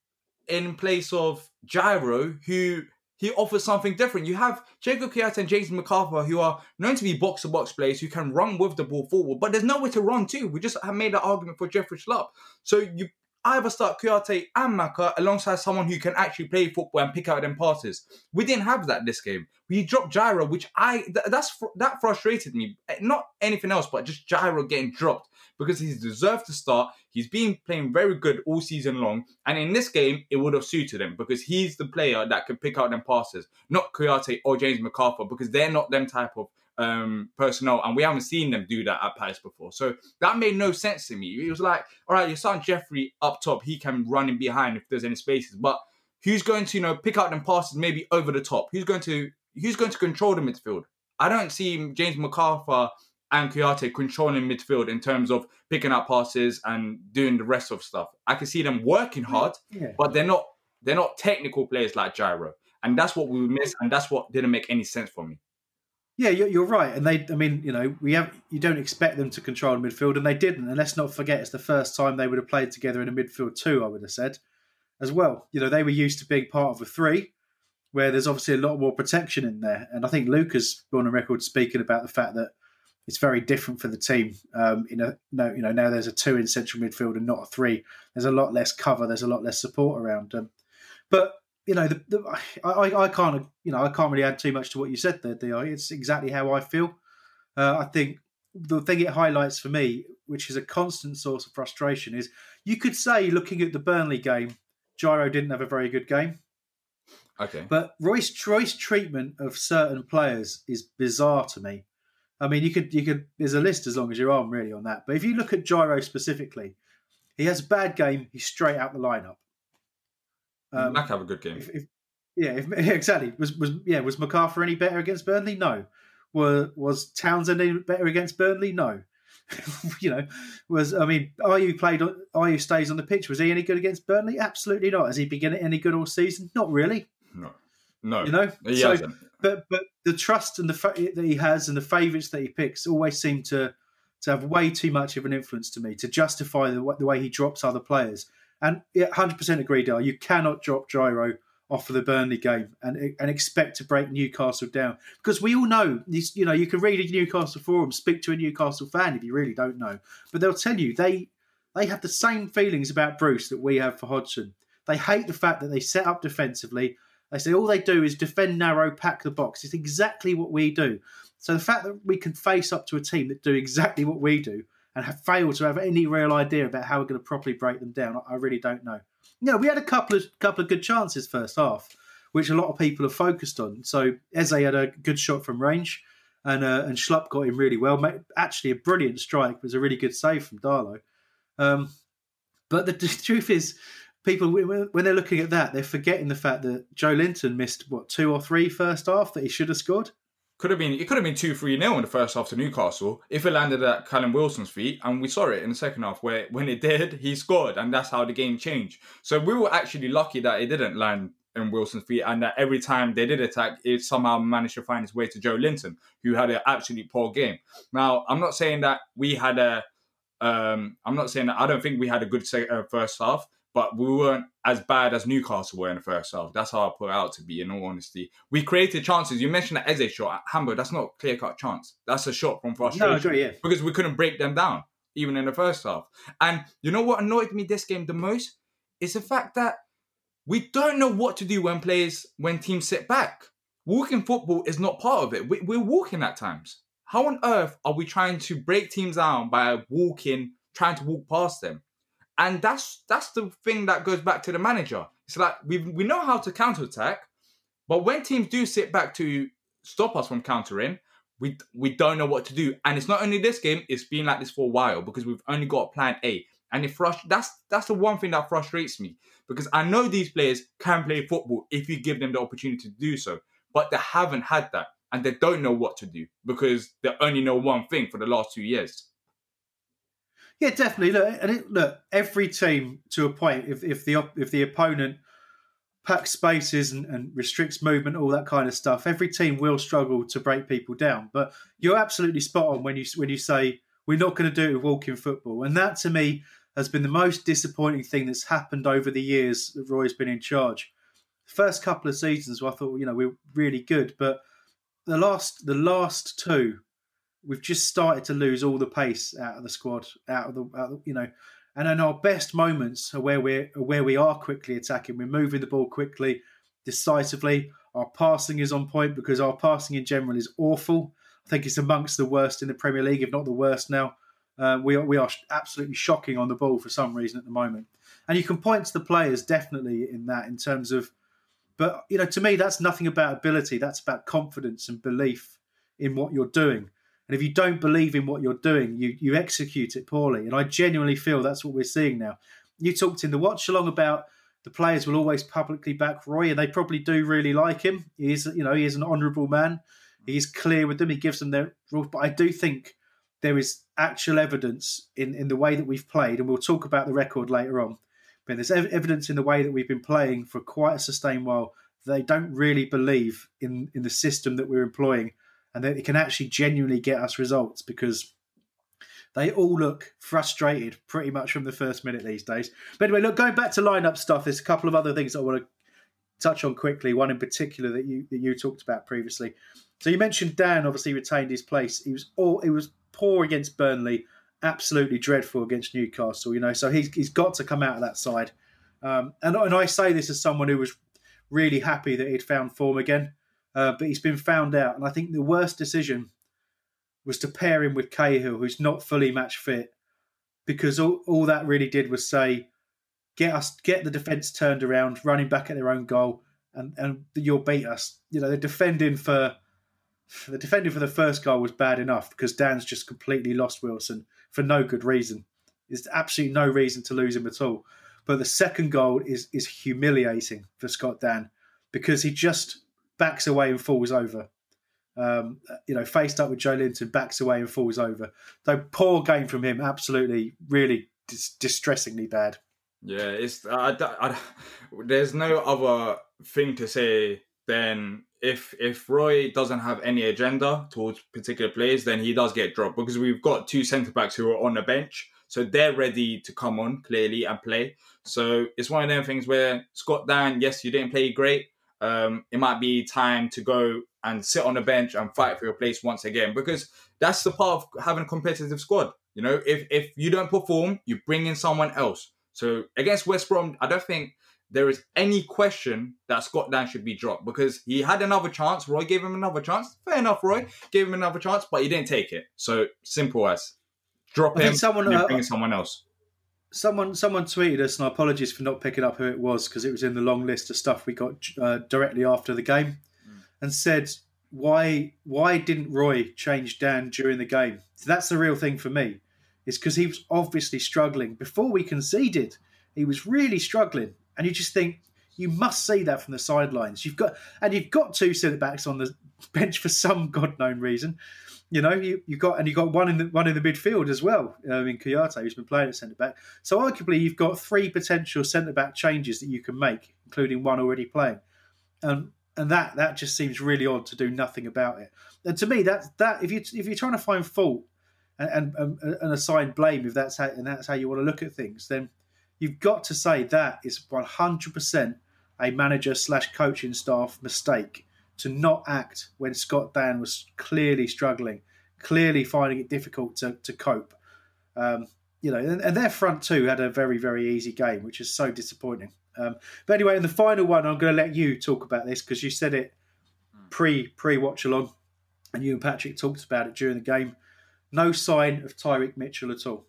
S8: in place of Gyro, who he offers something different? You have Cheikhou Kouyaté and James McArthur, who are known to be box-to-box players, who can run with the ball forward. But there's nowhere to run to. We just have made that argument for Jeffrey Schlupp. So you either start Kouyaté and Maka alongside someone who can actually play football and pick out them passes. We didn't have that this game. We dropped Gyro, which that frustrated me. Not anything else, but just Gyro getting dropped because he's deserved to start. He's been playing very good all season long. And in this game, it would have suited him because he's the player that can pick out them passes, not Kouyaté or James McArthur, because they're not them type of personnel, and we haven't seen them do that at Palace before. So that made no sense to me. It was like, all right, you're starting Jeffrey up top. He can run in behind if there's any spaces, but who's going to, pick out them passes maybe over the top? Who's going to control the midfield? I don't see James McArthur and Kouyaté controlling midfield in terms of picking out passes and doing the rest of stuff. I can see them working hard, but they're not technical players like Gyro, and that's what we missed, and that's what didn't make any sense for me.
S6: Yeah, you're right. And you don't expect them to control the midfield, and they didn't. And let's not forget, it's the first time they would have played together in a midfield two, I would have said, as well. They were used to being part of a three, where there's obviously a lot more protection in there. And I think Luca's gone on record speaking about the fact that it's very different for the team. Now there's a two in central midfield and not a three. There's a lot less cover. There's a lot less support around them. But I can't really add too much to what you said there, Di. It's exactly how I feel. I think the thing it highlights for me, which is a constant source of frustration, is you could say, looking at the Burnley game, Gyro didn't have a very good game.
S8: Okay.
S6: But Roy's treatment of certain players is bizarre to me. I mean, you could. There's a list as long as your arm, really, on that. But if you look at Gyro specifically, he has a bad game. He's straight out the lineup.
S8: Mac have a good game.
S6: Exactly. Was McArthur any better against Burnley? No. Was Townsend any better against Burnley? No. Ayew stays on the pitch. Was he any good against Burnley? Absolutely not. Has he been any good all season? Not really.
S8: No.
S6: He hasn't. But the trust and the that he has and the favourites that he picks always seem to have way too much of an influence to me to justify the way he drops other players. And 100% agree, Dale. You cannot drop Gyro off of the Burnley game and expect to break Newcastle down, because we all know you can read a Newcastle forum, speak to a Newcastle fan if you really don't know, but they'll tell you they have the same feelings about Bruce that we have for Hodgson. They hate the fact that they set up defensively. They say all they do is defend narrow, pack the box. It's exactly what we do. So the fact that we can face up to a team that do exactly what we do and have failed to have any real idea about how we're going to properly break them down, I really don't know. We had a couple of good chances first half, which a lot of people have focused on. So Eze had a good shot from range, and Schlupp got him really well. Actually, a brilliant strike. It was a really good save from Darlow. But the truth is, people, when they're looking at that, they're forgetting the fact that Joe Linton missed, 2 or 3 first half that he should have scored.
S8: It could have been 2-3-0 in the first half to Newcastle if it landed at Callum Wilson's feet, and we saw it in the second half where when it did, he scored, and that's how the game changed. So we were actually lucky that it didn't land in Wilson's feet, and that every time they did attack, it somehow managed to find its way to Joe Linton, who had an absolutely poor game. Now, I'm not saying that we had a I'm not saying that I don't think we had a good first half, but we weren't as bad as Newcastle were in the first half. That's how I put it out to be, in all honesty. We created chances. You mentioned that Eze shot at Hamburg. That's not a clear-cut chance. That's a shot from frustration.
S6: No, I agree, yeah.
S8: Because we couldn't break them down, even in the first half. And you know what annoyed me this game the most? Is the fact that we don't know what to do when teams sit back. Walking football is not part of it. We're walking at times. How on earth are we trying to break teams down by trying to walk past them? And that's the thing that goes back to the manager. It's like we know how to counterattack, but when teams do sit back to stop us from countering, we don't know what to do. And it's not only this game; it's been like this for a while because we've only got plan A. And that's the one thing that frustrates me, because I know these players can play football if you give them the opportunity to do so, but they haven't had that, and they don't know what to do because they only know one thing for the last 2 years.
S6: Yeah, definitely. Look, every team to a point, if the opponent packs spaces and restricts movement, all that kind of stuff, every team will struggle to break people down. But you're absolutely spot on when you say we're not going to do it with walking football, and that to me has been the most disappointing thing that's happened over the years that Roy's been in charge. The first couple of seasons, I thought we were really good, but the last two, we've just started to lose all the pace out of the squad, and then our best moments are where we are quickly attacking. We're moving the ball quickly, decisively. Our passing is on point because our passing in general is awful. I think it's amongst the worst in the Premier League, if not the worst now. We are absolutely shocking on the ball for some reason at the moment. And you can point to the players definitely in that, in terms of, but to me that's nothing about ability. That's about confidence and belief in what you're doing. And if you don't believe in what you're doing, you execute it poorly. And I genuinely feel that's what we're seeing now. You talked in the watch along about the players will always publicly back Roy, and they probably do really like him. He is an honourable man. He is clear with them. He gives them their rules. But I do think there is actual evidence in the way that we've played, and we'll talk about the record later on. But there's evidence in the way that we've been playing for quite a sustained while. They don't really believe in the system that we're employing, and that it can actually genuinely get us results, because they all look frustrated pretty much from the first minute these days. But anyway, look, going back to lineup stuff, there's a couple of other things I want to touch on quickly. One in particular that you talked about previously. So you mentioned Dan obviously retained his place. He was poor against Burnley, absolutely dreadful against Newcastle. So he's got to come out of that side. And I say this as someone who was really happy that he'd found form again. But he's been found out. And I think the worst decision was to pair him with Cahill, who's not fully match fit, because all that really did was say, get the defence turned around, running back at their own goal, and you'll beat us. The defending for the first goal was bad enough, because Dan's just completely lost Wilson for no good reason. There's absolutely no reason to lose him at all. But the second goal is humiliating for Scott Dan, because he just backs away and falls over. Faced up with Joe Linton, backs away and falls over. So poor game from him, absolutely, really distressingly bad.
S8: Yeah, there's no other thing to say than if Roy doesn't have any agenda towards particular players, then he does get dropped, because we've got two centre-backs who are on the bench, so they're ready to come on, clearly, and play. So it's one of them things where, Scott Dan, yes, you didn't play great. It might be time to go and sit on the bench and fight for your place once again, because that's the part of having a competitive squad. If you don't perform, you bring in someone else. So against West Brom, I don't think there is any question that Scott Dan should be dropped, because he had another chance. Roy gave him another chance. Fair enough, Roy gave him another chance, but he didn't take it. So simple as drop him and bring in someone else.
S6: Someone tweeted us, and apologies for not picking up who it was, because it was in the long list of stuff we got directly after the game, and said, why didn't Roy change Dan during the game? So that's the real thing for me. It's because he was obviously struggling. Before we conceded, he was really struggling. And you just think, you must see that from the sidelines. You've got two centre-backs on the bench for some God-known reason. You've got one in the midfield as well, in Kouyaté, who's been playing at centre-back. So arguably, you've got three potential centre-back changes that you can make, including one already playing. And that just seems really odd to do nothing about it. And to me, that if you're trying to find fault and assign blame if that's how you want to look at things, then you've got to say that is 100% a manager/coaching staff mistake to not act when Scott Dann was clearly struggling, clearly finding it difficult to cope. And their front two had a very, very easy game, which is so disappointing. But anyway, in the final one, I'm going to let you talk about this because you said it pre-watch along, and you and Patrick talked about it during the game. No sign of Tyrick Mitchell at all.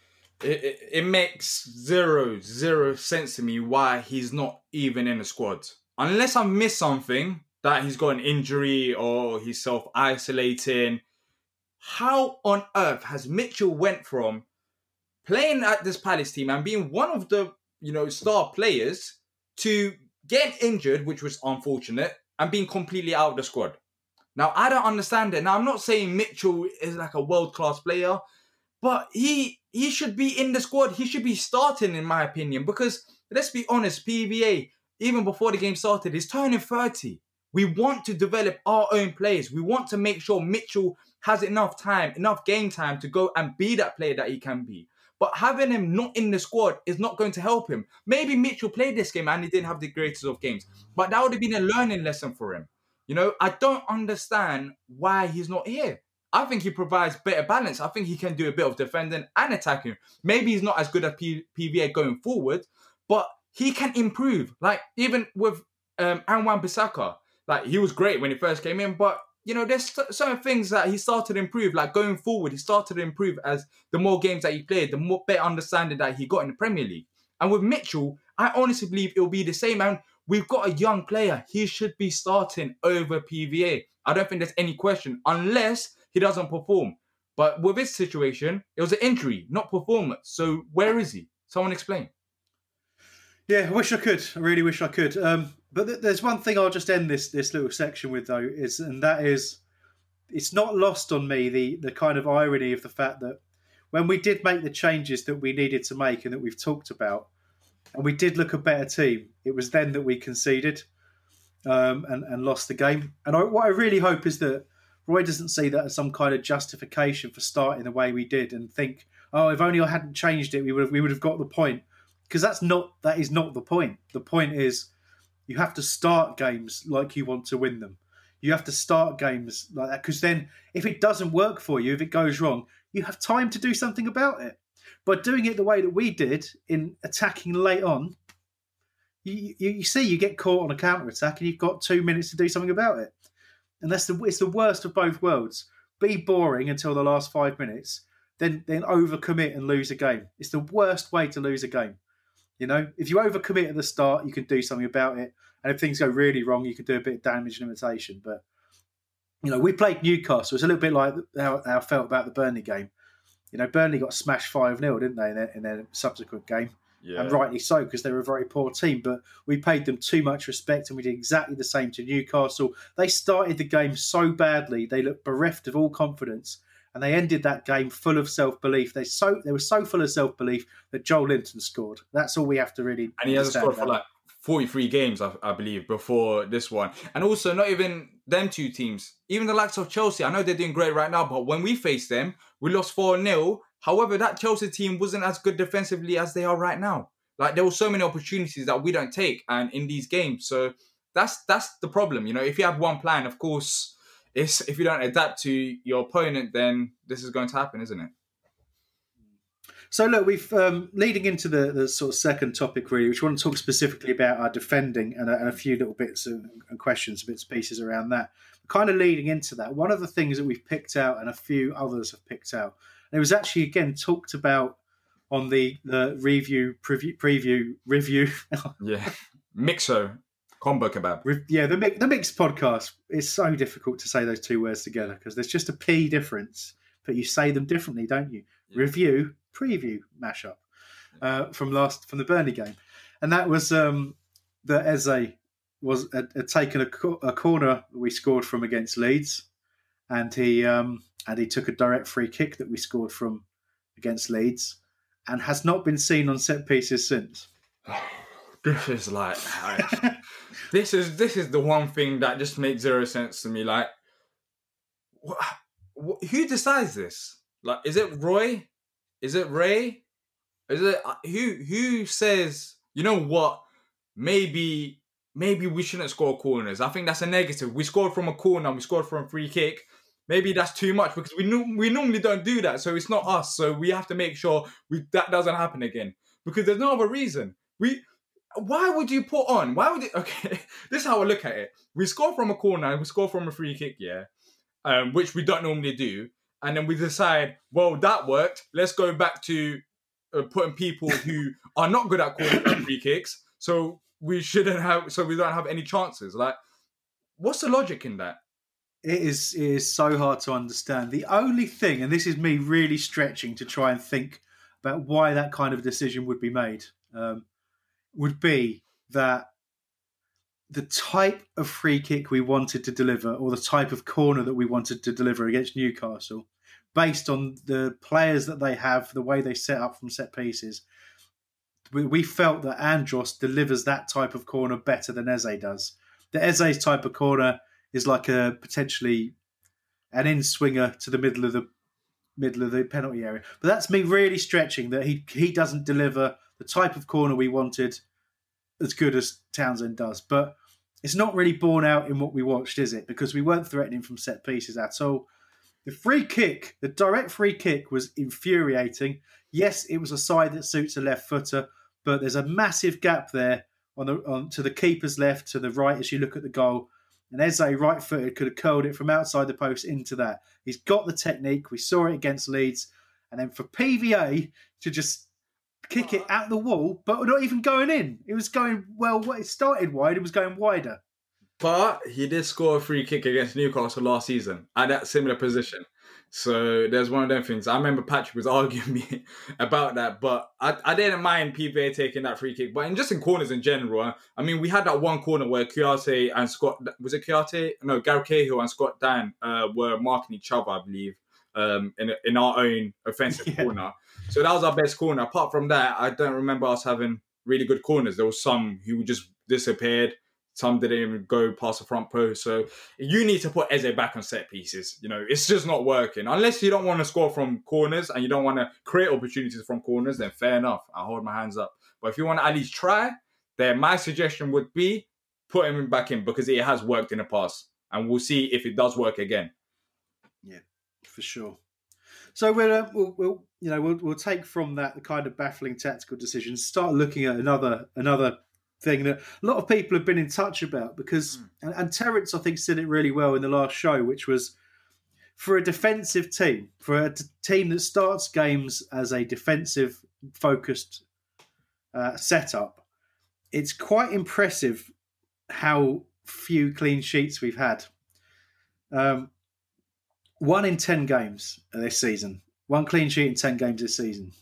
S8: It makes zero sense to me why he's not even in the squad. Unless I've missed something, that he's got an injury or he's self-isolating. How on earth has Mitchell went from playing at this Palace team and being one of the star players to getting injured, which was unfortunate, and being completely out of the squad? Now, I don't understand it. Now, I'm not saying Mitchell is like a world-class player, but he should be in the squad. He should be starting, in my opinion, because let's be honest, PVA, even before the game started, is turning 30. We want to develop our own players. We want to make sure Mitchell has enough game time to go and be that player that he can be. But having him not in the squad is not going to help him. Maybe Mitchell played this game and he didn't have the greatest of games, but that would have been a learning lesson for him. I don't understand why he's not here. I think he provides better balance. I think he can do a bit of defending and attacking. Maybe he's not as good at PVA going forward, but he can improve. Like, even with Anwan Bissaka, like, he was great when he first came in, but, there's certain things that he started to improve. Like, going forward, he started to improve as the more games that he played, the more better understanding that he got in the Premier League. And with Mitchell, I honestly believe it'll be the same. And we've got a young player. He should be starting over PVA. I don't think there's any question, unless he doesn't perform. But with his situation, it was an injury, not performance. So where is he? Someone explain.
S6: Yeah, I wish I could. I really wish I could. But there's one thing I'll just end this little section with, though, and that is, it's not lost on me the kind of irony of the fact that when we did make the changes that we needed to make and that we've talked about, and we did look a better team, it was then that we conceded and lost the game. And what I really hope is that Roy doesn't see that as some kind of justification for starting the way we did and think, oh, if only I hadn't changed it, we would have got the point. Because that is not the point. The point is you have to start games like you want to win them. You have to start games like that, because then if it doesn't work for you, if it goes wrong, you have time to do something about it. By doing it the way that we did in attacking late on, you see you get caught on a counter-attack and you've got 2 minutes to do something about it. And it's the worst of both worlds. Be boring until the last 5 minutes, then overcommit and lose a game. It's the worst way to lose a game. If you overcommit at the start, you can do something about it. And if things go really wrong, you can do a bit of damage and imitation. But, we played Newcastle. It's a little bit like how I felt about the Burnley game. Burnley got smashed 5-0, didn't they, in their subsequent game? Yeah. And rightly so, because they were a very poor team. But we paid them too much respect, and we did exactly the same to Newcastle. They started the game so badly, they looked bereft of all confidence. And they ended that game full of self-belief. They were so full of self-belief that Joel Linton scored. That's all we have to really
S8: And he hasn't scored for like 43 games, I believe, before this one. And also, not even them two teams. Even the likes of Chelsea. I know they're doing great right now, but when we faced them, we lost 4-0. However, that Chelsea team wasn't as good defensively as they are right now. Like, there were so many opportunities that we don't take and in these games. So that's the problem. If you have one plan, of course, if you don't adapt to your opponent, then this is going to happen, isn't it?
S6: So look, we've leading into the sort of second topic, really, which we want to talk specifically about our defending and a few little bits and questions, bits and pieces around that. Kind of leading into that, one of the things that we've picked out and a few others have picked out, and it was actually again talked about on the preview review.
S8: Yeah, Mixo. Combo kebab.
S6: The Mix podcast. It's so difficult to say those two words together because there's just a P difference, but you say them differently, don't you? Yeah. Review, preview, mashup from the Burnley game, and that was that Eze had taken a corner that we scored from against Leeds, and he took a direct free kick that we scored from against Leeds, and has not been seen on set pieces since.
S8: This is like. This is the one thing that just makes zero sense to me. Like, who decides this? Like, is it Roy? Is it Ray? Is it who says, you know what? Maybe we shouldn't score corners. I think that's a negative. We scored from a corner. We scored from a free kick. Maybe that's too much because we normally don't do that. So it's not us. So we have to make sure that doesn't happen again. Because there's no other reason. Why would you put on? Okay, this is how I look at it. We score from a corner. We score from a free kick, yeah, which we don't normally do. And then we decide, well, that worked. Let's go back to putting people who are not good at corner and free kicks. So we don't have any chances. Like, what's the logic in that?
S6: It is so hard to understand. The only thing, and this is me really stretching to try and think about why that kind of decision would be made, would be that the type of free kick we wanted to deliver, or the type of corner that we wanted to deliver against Newcastle, based on the players that they have, the way they set up from set pieces, we felt that Andros delivers that type of corner better than Eze does. The Eze's type of corner is like a potentially an in-swinger to the middle of the penalty area. But that's me really stretching that he doesn't deliver the type of corner we wanted as good as Townsend does. But it's not really borne out in what we watched, is it? Because we weren't threatening from set pieces at all. The direct free kick was infuriating. Yes, it was a side that suits a left footer, but there's a massive gap there on to the keeper's left, to the right as you look at the goal. And Eze, right-footed, could have curled it from outside the post into that. He's got the technique. We saw it against Leeds. And then for PVA to just kick it out the wall, but not even going in. It was going, it started wide, it was going wider.
S8: But he did score a free kick against Newcastle last season at that similar position. So there's one of them things. I remember Patrick was arguing me about that, but I didn't mind PVA taking that free kick. But just in corners in general, I mean, we had that one corner where Kouyaté and Scott... Was it Kouyaté? No, Gary Cahill and Scott Dan were marking each other, I believe, in our own offensive corner. So that was our best corner. Apart from that, I don't remember us having really good corners. There was some who just disappeared. Some didn't even go past the front post. So you need to put Eze back on set pieces. You know, it's just not working. Unless you don't want to score from corners and you don't want to create opportunities from corners, then fair enough. I'll hold my hands up. But if you want to at least try, then my suggestion would be put him back in, because it has worked in the past. And we'll see if it does work again.
S6: Yeah, for sure. So we'll take from that the kind of baffling tactical decisions, start looking at another thing that a lot of people have been in touch about, because and Terence, I think, said it really well in the last show, which was, for a defensive team, for a team that starts games as a defensive focused setup, it's quite impressive how few clean sheets we've had. 1 in 10 games this season. 1 clean sheet in 10 games this season.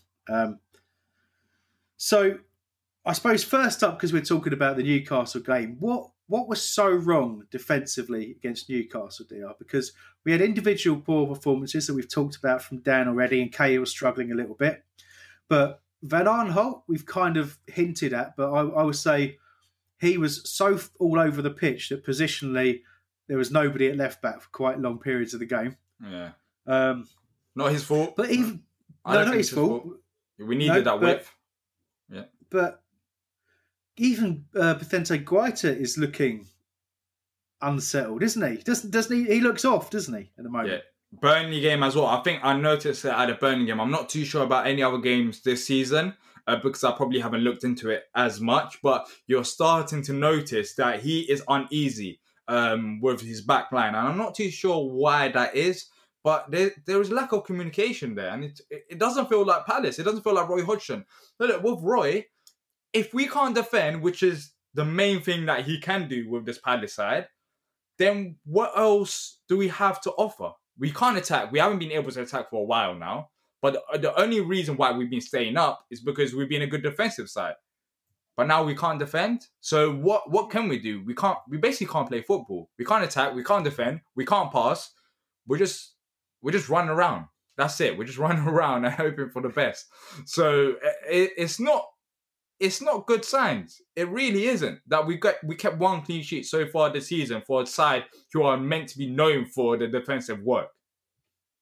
S6: So I suppose first up, because we're talking about the Newcastle game, what was so wrong defensively against Newcastle, DR? Because we had individual poor performances that we've talked about from Dan already, and Cahill was struggling a little bit. But Van Aanholt, we've kind of hinted at, but I would say he was so all over the pitch that positionally there was nobody at left back for quite long periods of the game.
S8: Yeah. Not his fault.
S6: But even... No, not his fault.
S8: We needed that width. Yeah.
S6: But even Vicente Guaita is looking unsettled, isn't he? Doesn't he? He looks off, doesn't he, at the moment?
S8: Yeah. Burnley game as well. I think I noticed that at the Burnley game. I'm not too sure about any other games this season because I probably haven't looked into it as much. But you're starting to notice that he is uneasy with his back line. And I'm not too sure why that is. But there is lack of communication there. And it doesn't feel like Palace. It doesn't feel like Roy Hodgson. Look, with Roy, if we can't defend, which is the main thing that he can do with this Palace side, then what else do we have to offer? We can't attack. We haven't been able to attack for a while now. But the only reason why we've been staying up is because we've been a good defensive side. But now we can't defend. So what can we do? We basically can't play football. We can't attack. We can't defend. We can't pass. We're just running around. That's it. We're just running around and hoping for the best. So it's not good signs. It really isn't. That we kept 1 clean sheet so far this season for a side who are meant to be known for the defensive work.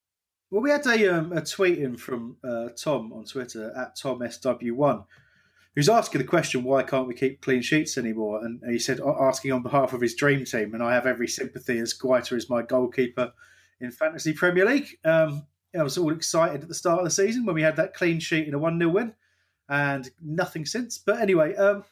S6: Well, we had a tweet in from Tom on Twitter at TomSW1, who's asking the question, why can't we keep clean sheets anymore? And he said, asking on behalf of his dream team, and I have every sympathy as Guaita is my goalkeeper in Fantasy Premier League. I was all excited at the start of the season when we had that clean sheet in a 1-0 win, and nothing since. But anyway,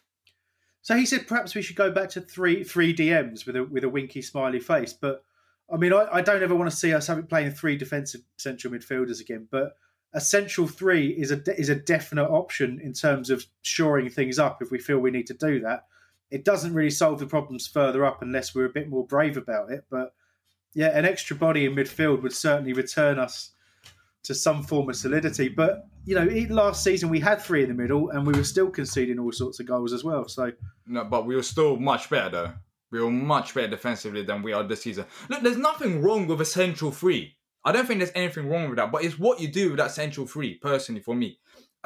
S6: so he said perhaps we should go back to three DMs with a winky smiley face. But I mean, I don't ever want to see us playing 3 defensive central midfielders again. But a central 3 is a definite option in terms of shoring things up if we feel we need to do that. It doesn't really solve the problems further up unless we're a bit more brave about it. But yeah, an extra body in midfield would certainly return us to some form of solidity. But, last season we had 3 in the middle and we were still conceding all sorts of goals as well. So
S8: no, but we were still much better though. We were much better defensively than we are this season. Look, there's nothing wrong with a central 3. I don't think there's anything wrong with that, but it's what you do with that central 3, personally, for me.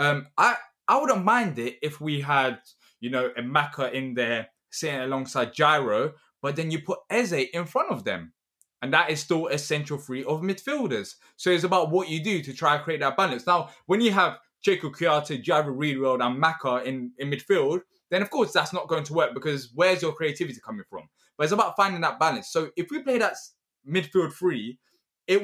S8: I wouldn't mind it if we had, a Maka in there sitting alongside Gyro, but then you put Eze in front of them. And that is still a central 3 of midfielders. So it's about what you do to try and create that balance. Now, when you have Cheiko Kuyate, Gyro Reedwald and Maka in midfield, then of course that's not going to work because where's your creativity coming from? But it's about finding that balance. So if we play that midfield 3, it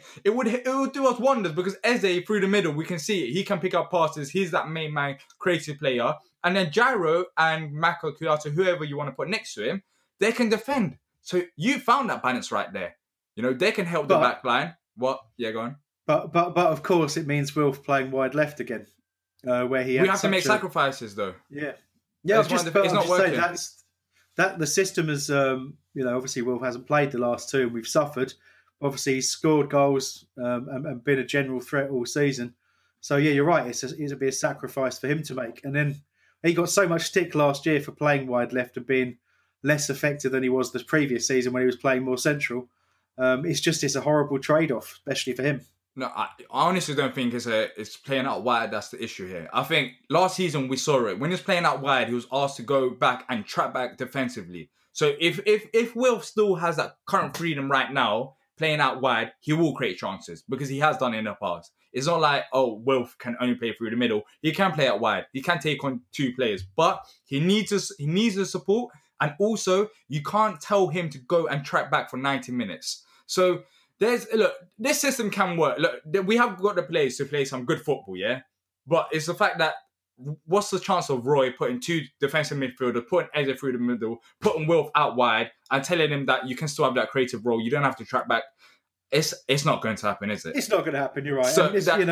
S8: would do us wonders because Eze through the middle, we can see it. He can pick up passes. He's that main man, creative player. And then Gyro and Maka, Kuyate, whoever you want to put next to him, they can defend. So you found that balance right there. They can help the back line. What? Yeah, go on.
S6: But of course it means Wilf playing wide left again, where he.
S8: We have to make sacrifices though.
S6: Yeah.
S8: It's not working.
S6: That the system is, obviously Wilf hasn't played the last 2 and we've suffered. Obviously he's scored goals and been a general threat all season. So yeah, you're right. It's a bit of sacrifice for him to make. And then he got so much stick last year for playing wide left and being less effective than he was the previous season when he was playing more central. It's a horrible trade-off, especially for him.
S8: No, I honestly don't think it's playing out wide that's the issue here. I think last season we saw it. When he was playing out wide, he was asked to go back and track back defensively. So if Wilf still has that current freedom right now, playing out wide, he will create chances because he has done it in the past. It's not like, Wilf can only play through the middle. He can play out wide. He can take on 2 players, but he needs the support. And also, you can't tell him to go and track back for 90 minutes. So this system can work. Look, we have got the players to play some good football, yeah? But it's the fact that what's the chance of Roy putting 2 defensive midfielders, putting Eze through the middle, putting Wilf out wide, and telling him that you can still have that creative role. You don't have to track back. It's not going to happen, is it?
S6: It's not going to happen. You're right.
S8: So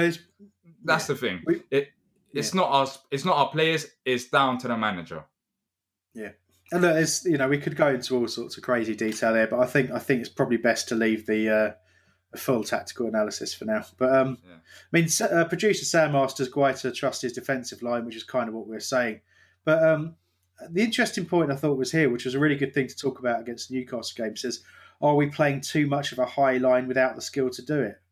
S8: that's the thing. It's not us. It's not our players. It's down to the manager.
S6: Yeah. And look, we could go into all sorts of crazy detail there, but I think it's probably best to leave the full tactical analysis for now. But producer Sam asked, does Guaita trust his defensive line, which is kind of what we're saying. But the interesting point I thought was here, which was a really good thing to talk about against the Newcastle game, says, are we playing too much of a high line without the skill to do it?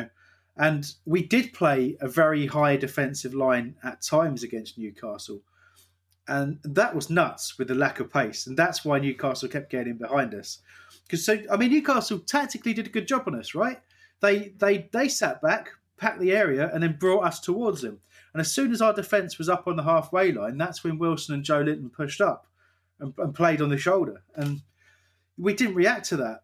S6: And we did play a very high defensive line at times against Newcastle. And that was nuts with the lack of pace. And that's why Newcastle kept getting behind us. Newcastle tactically did a good job on us, right? They sat back, packed the area, and then brought us towards them. And as soon as our defence was up on the halfway line, that's when Wilson and Joe Linton pushed up and played on the shoulder. And we didn't react to that.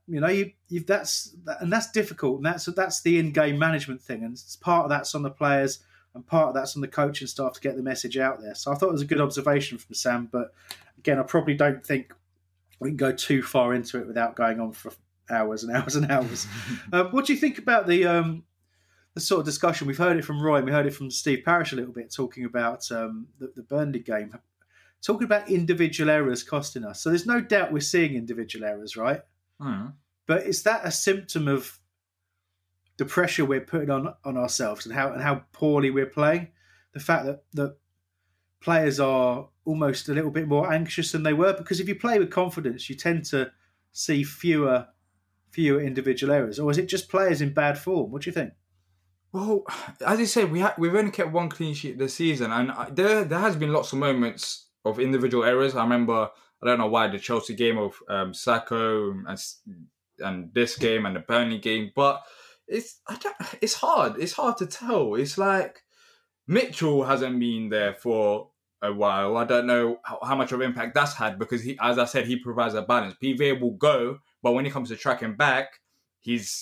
S6: That's difficult. And that's the in-game management thing. And part of that's on the players, and part of that's on the coaching staff to get the message out there. So I thought it was a good observation from Sam. But again, I probably don't think we can go too far into it without going on for hours and hours and hours. What do you think about the sort of discussion? We've heard it from Roy and we heard it from Steve Parish a little bit, talking about the Burnley game, talking about individual errors costing us. So there's no doubt we're seeing individual errors, right?
S8: Mm.
S6: But is that a symptom of the pressure we're putting on ourselves and how poorly we're playing? The fact that players are almost a little bit more anxious than they were? Because if you play with confidence, you tend to see fewer individual errors. Or is it just players in bad form? What do you think?
S8: Well, as you said, we've only kept 1 clean sheet this season, and there has been lots of moments of individual errors. I remember, I don't know why, the Chelsea game of Sacco and this game and the Burnley game, but it's hard. It's hard to tell. It's like Mitchell hasn't been there for a while. I don't know how much of impact that's had because he, as I said, he provides a balance. PVA will go, but when it comes to tracking back, he's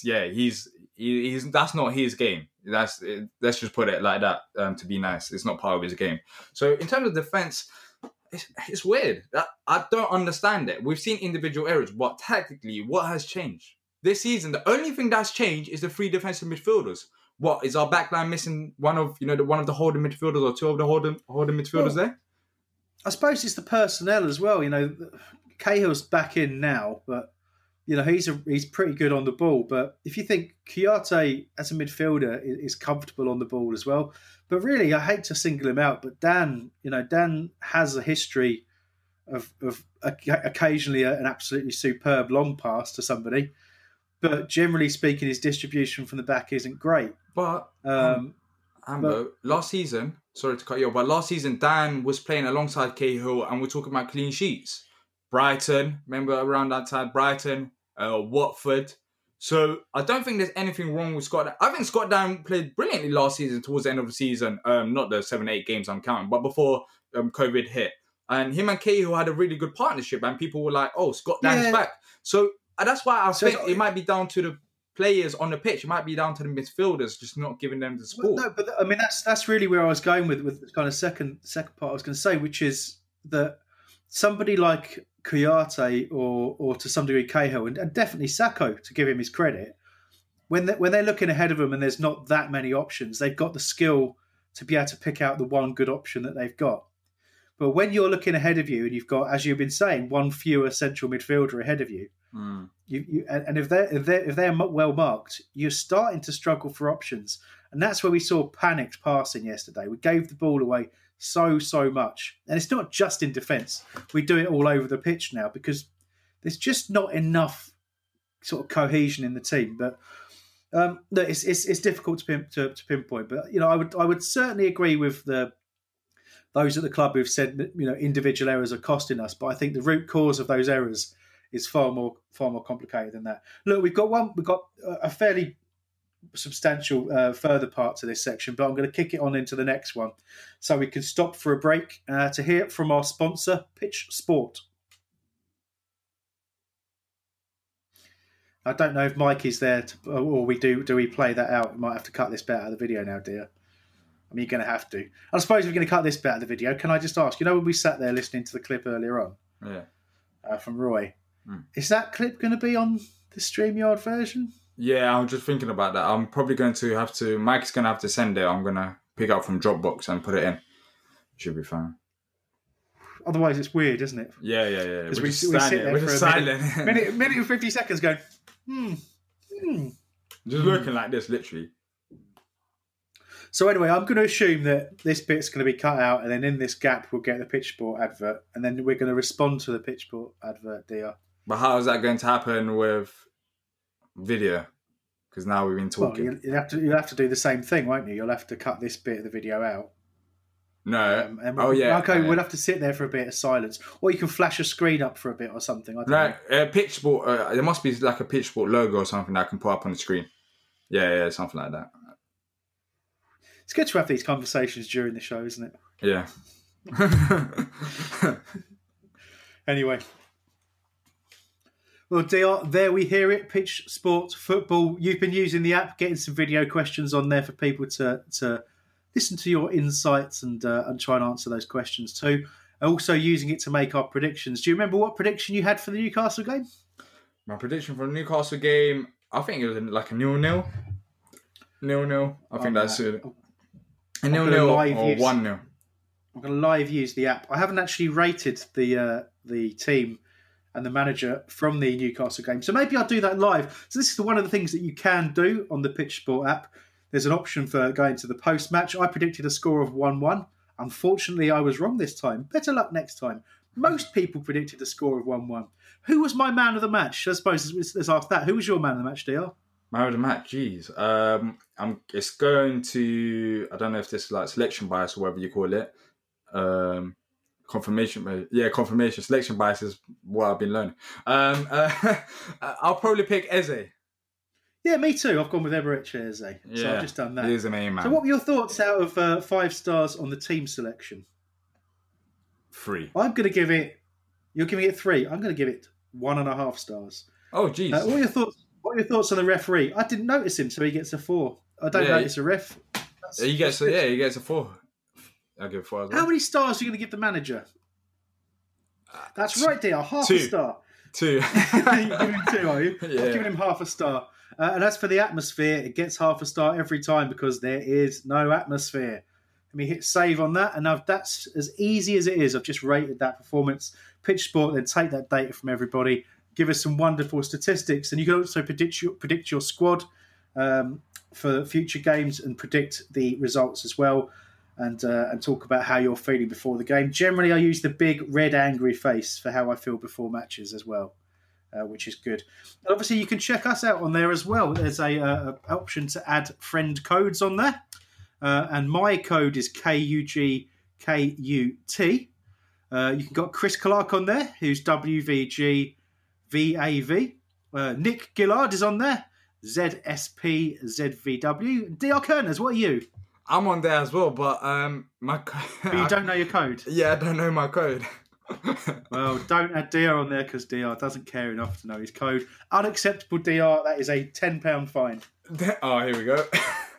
S8: that's not his game. Let's just put it like that. To be nice, it's not part of his game. So in terms of defense, it's weird. I don't understand it. We've seen individual errors, but tactically, what has changed this season? The only thing that's changed is the 3 defensive midfielders. What is our backline missing? One of the holding midfielders or 2 of the holding midfielders there?
S6: I suppose it's the personnel as well. Cahill's back in now, but he's pretty good on the ball. But if you think Kouyaté as a midfielder is comfortable on the ball as well, but really I hate to single him out, but Dan has a history of occasionally an absolutely superb long pass to somebody, but generally speaking, his distribution from the back isn't great.
S8: But Ambo, last season, sorry to cut you off, but last season Dan was playing alongside Cahill, and we're talking about clean sheets. Brighton, remember around that time, Brighton, Watford. So I don't think there's anything wrong with Scott. I think Scott Dan played brilliantly last season towards the end of the season. Not the 7-8 games I'm counting, but before COVID hit. And him and Cahill had a really good partnership, and people were like, oh, Scott Dan's back. So that's why I think it might be down to the players on the pitch. It might be down to the midfielders just not giving them the support.
S6: Well, no, but I mean that's really where I was going with the kind of second part I was going to say, which is that somebody like Kouyaté or to some degree Cahill and definitely Sakho, to give him his credit, when they're looking ahead of them and there's not that many options, they've got the skill to be able to pick out the one good option that they've got. But when you're looking ahead of you and you've got, as you've been saying, one fewer central midfielder ahead of you, and if they're well marked, you're starting to struggle for options, and that's where we saw panicked passing yesterday. We gave the ball away so much, and it's not just in defence. We do it all over the pitch now because there's just not enough sort of cohesion in the team. But it's difficult to pinpoint. But I would certainly agree with those at the club who've said individual errors are costing us. But I think the root cause of those errors is far more complicated than that. Look, we've got a fairly substantial further part to this section, but I'm going to kick it on into the next one so we can stop for a break to hear from our sponsor, Pitch Sport. I don't know if Mike is there or do we play that out? We might have to cut this bit out of the video now, dear. I mean, you're going to have to. I suppose we're going to cut this bit out of the video. Can I just ask, when we sat there listening to the clip earlier on from Roy, is that clip going to be on the StreamYard version?
S8: Yeah, I'm just thinking about that. I'm probably going to have to... Mike's going to have to send it. I'm going to pick up from Dropbox and put it in. Should be fine.
S6: Otherwise, it's weird, isn't it?
S8: Yeah.
S6: Because we sit there for a minute and 50 seconds going,
S8: Just looking like this, literally.
S6: So anyway, I'm going to assume that this bit's going to be cut out, and then in this gap, we'll get the Pitch Sport advert, and then we're going to respond to the Pitch Sport advert, DR.
S8: But how is that going to happen with video? Because now we've been talking.
S6: Well, you'll have to do the same thing, won't you? You'll have to cut this bit of the video out.
S8: No.
S6: We'll have to sit there for a bit of silence, or you can flash a screen up for a bit or something. I don't know.
S8: Pitch Sport. There must be like a Pitch Sport logo or something that I can put up on the screen. Yeah, something like that.
S6: It's good to have these conversations during the show, isn't it?
S8: Yeah.
S6: Anyway. Well, DR, there we hear it. Pitch Sport Football. You've been using the app, getting some video questions on there for people to listen to your insights and try and answer those questions too. Also using it to make our predictions. Do you remember what prediction you had for the Newcastle game?
S8: My prediction for the Newcastle game, I think it was like a 0-0. 0-0. I think that's it. A 0-0 or 1-0.
S6: I'm going to live use the app. I haven't actually rated the team and the manager from the Newcastle game, so maybe I'll do that live. So this is one of the things that you can do on the Pitch Sport app. There's an option for going to the post-match. I predicted a score of 1-1. Unfortunately, I was wrong this time. Better luck next time. Most people predicted a score of 1-1. Who was my man of the match? I suppose let's ask that. Who was your man of the match, DR?
S8: Man of the match, geez. It's going to... I don't know if this is like selection bias or whatever you call it. Confirmation. Yeah, confirmation. Selection bias is what I've been learning. I'll probably pick Eze.
S6: Yeah, me too. I've gone with Eberechi Eze. So I've just done that.
S8: He is the main man.
S6: So what were your thoughts out of 5 stars on the team selection?
S8: 3.
S6: I'm going to give it... You're giving it 3. I'm going to give it 1.5 stars.
S8: Oh, geez.
S6: What are your thoughts? What are your thoughts on the referee? I didn't notice him, so he gets a 4. I don't notice a ref.
S8: He gets a 4. I'll give it 4 as well.
S6: How many stars are you going to give the manager? That's right, dear. Half
S8: 2.
S6: a star.
S8: 2.
S6: You're giving him 2, are you?
S8: Yeah.
S6: I'm giving him half a star. And as for the atmosphere, it gets half a star every time because there is no atmosphere. Let me hit save on that. And now that's as easy as it is. I've just rated that performance. Pitch Sport, then take that data from everybody. Give us some wonderful statistics. And you can also predict your squad for future games and predict the results as well. And talk about how you're feeling before the game. Generally, I use the big red angry face for how I feel before matches as well, which is good. And obviously, you can check us out on there as well. There's a option to add friend codes on there. And my code is KUGKUT. You can got Chris Clark on there, who's WVGVAV. Nick Gillard is on there, ZSPZVW. DR Kerners, what are you?
S8: I'm on there as well, but
S6: But you don't know your code?
S8: Yeah, I don't know my code.
S6: Well, don't add DR on there because DR doesn't care enough to know his code. Unacceptable DR, that is a £10 fine.
S8: Oh, here we go.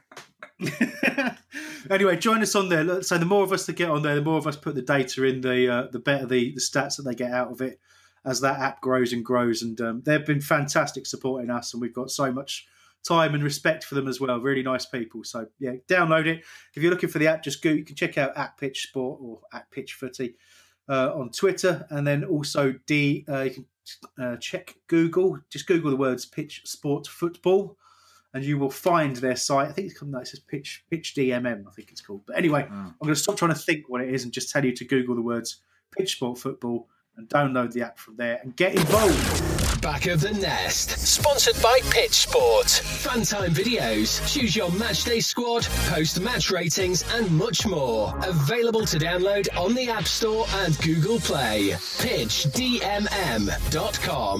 S6: Anyway, join us on there. So the more of us that get on there, the more of us put the data in, the better the stats that they get out of it as that app grows and grows. And they've been fantastic supporting us, and we've got so much time and respect for them as well. Really nice people. So yeah, download it. If you're looking for the app, just go. You can check out @Pitch Sport or @Pitch Footy on Twitter, and then also you can check Google. Just Google the words Pitch Sport Football, and you will find their site. I think it says Pitch DMM. I think it's called. But anyway, I'm going to stop trying to think what it is and just tell you to Google the words Pitch Sport Football and download the app from there and get involved.
S7: Back of the Nest, sponsored by Pitch Sport. Fun-time videos, choose your matchday squad, post match ratings and much more. Available to download on the App Store and Google Play. PitchDMM.com.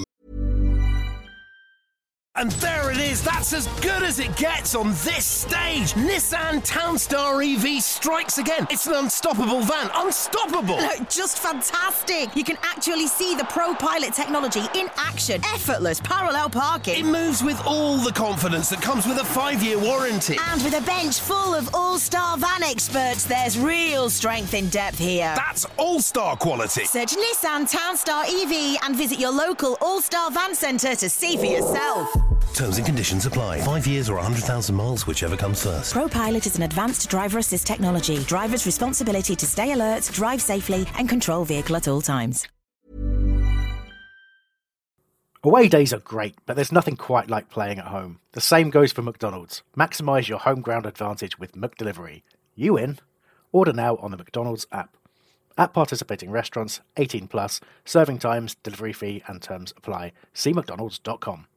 S10: And there it is, that's as good as it gets on this stage. Nissan Townstar EV strikes again. It's an unstoppable van, unstoppable.
S11: Look, just fantastic. You can actually see the ProPilot technology in action. Effortless parallel parking.
S10: It moves with all the confidence that comes with a 5-year warranty.
S11: And with a bench full of all-star van experts, there's real strength in depth here.
S10: That's all-star quality.
S11: Search Nissan Townstar EV and visit your local all-star van centre to see for yourself.
S10: Terms and conditions apply. 5 years or 100,000 miles, whichever comes first.
S11: ProPilot is an advanced driver assist technology. Driver's responsibility to stay alert, drive safely, and control vehicle at all times.
S5: Away days are great, but there's nothing quite like playing at home. The same goes for McDonald's. Maximise your home ground advantage with McDelivery. You in? Order now on the McDonald's app. At participating restaurants, 18 plus, serving times, delivery fee and terms apply. See mcdonalds.com.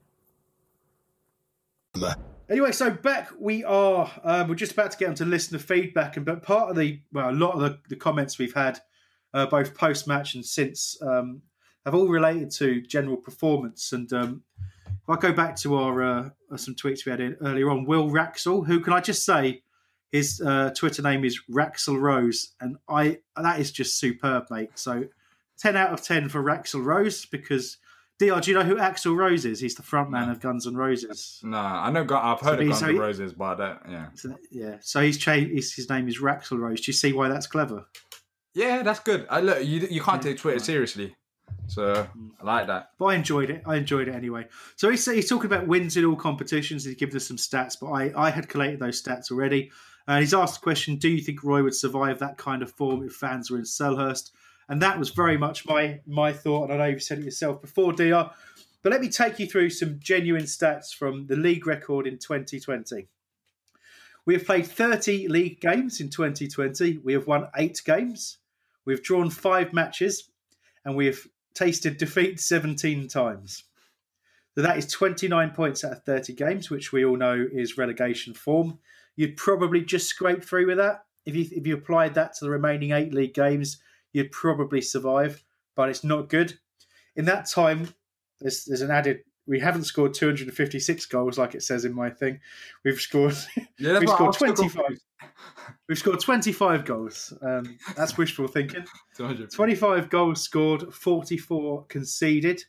S6: Anyway, so back we are. We're just about to get onto listener feedback, but part of a lot of the comments we've had, both post match and since, have all related to general performance. And if I go back to our some tweets we had earlier on, Will Raxel, who can I just say, his Twitter name is Raxel Rose, and that is just superb, mate. So 10 out of 10 for Raxel Rose because. DR, do you know who Axl Rose is? He's the frontman of Guns N' Roses.
S8: No, I know. I've heard of Guns N' Roses, but I don't. Yeah.
S6: So he's changed. His name is Raxel Rose. Do you see why that's clever?
S8: Yeah, that's good. Look, you can't take Twitter seriously, so I like that.
S6: But I enjoyed it. anyway. So he's talking about wins in all competitions. He's given us some stats, but I had collated those stats already. And he's asked the question: do you think Roy would survive that kind of form if fans were in Selhurst? And that was very much my thought, and I know you've said it yourself before, DR. But let me take you through some genuine stats from the league record in 2020. We have played 30 league games in 2020. We have won 8 games. We've drawn 5 matches, and we have tasted defeat 17 times. So that is 29 points out of 30 games, which we all know is relegation form. You'd probably just scrape through with that. If you applied that to the remaining 8 league games, you'd probably survive, but it's not good. In that time, there's an added we haven't scored 256 goals like it says in my thing. We've scored
S8: Yeah,
S6: we've scored 25. We've scored 25 goals. That's wishful thinking. 25 goals scored, 44 conceded.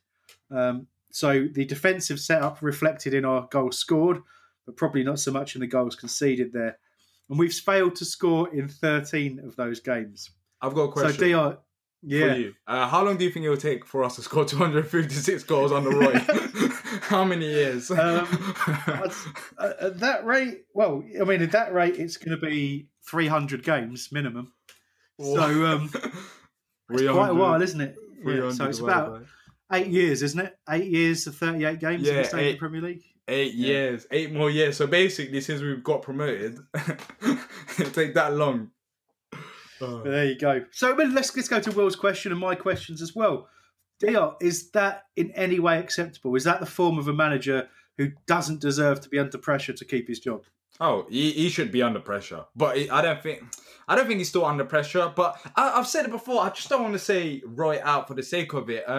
S6: So the defensive setup reflected in our goals scored, but probably not so much in the goals conceded there. And we've failed to score in 13 of those games.
S8: I've got a question.
S6: So DR, yeah.
S8: For you. How long do you think it will take for us to score 256 goals on the Roy? How many years?
S6: At that rate, well, I mean, at that rate, it's going to be 300 games minimum. So it's quite a while, isn't it? Yeah, so it's about 8 years, isn't it? 8 years of 38 games in the Premier League.
S8: 8 years, 8 more years. So basically, since we've got promoted, it'll take that long.
S6: There you go. So let's go to Will's question and my questions as well. DR, is that in any way acceptable? Is that the form of a manager who doesn't deserve to be under pressure to keep his job?
S8: Oh, he should be under pressure, but I don't think he's still under pressure. But I've said it before. I just don't want to say Roy out for the sake of it.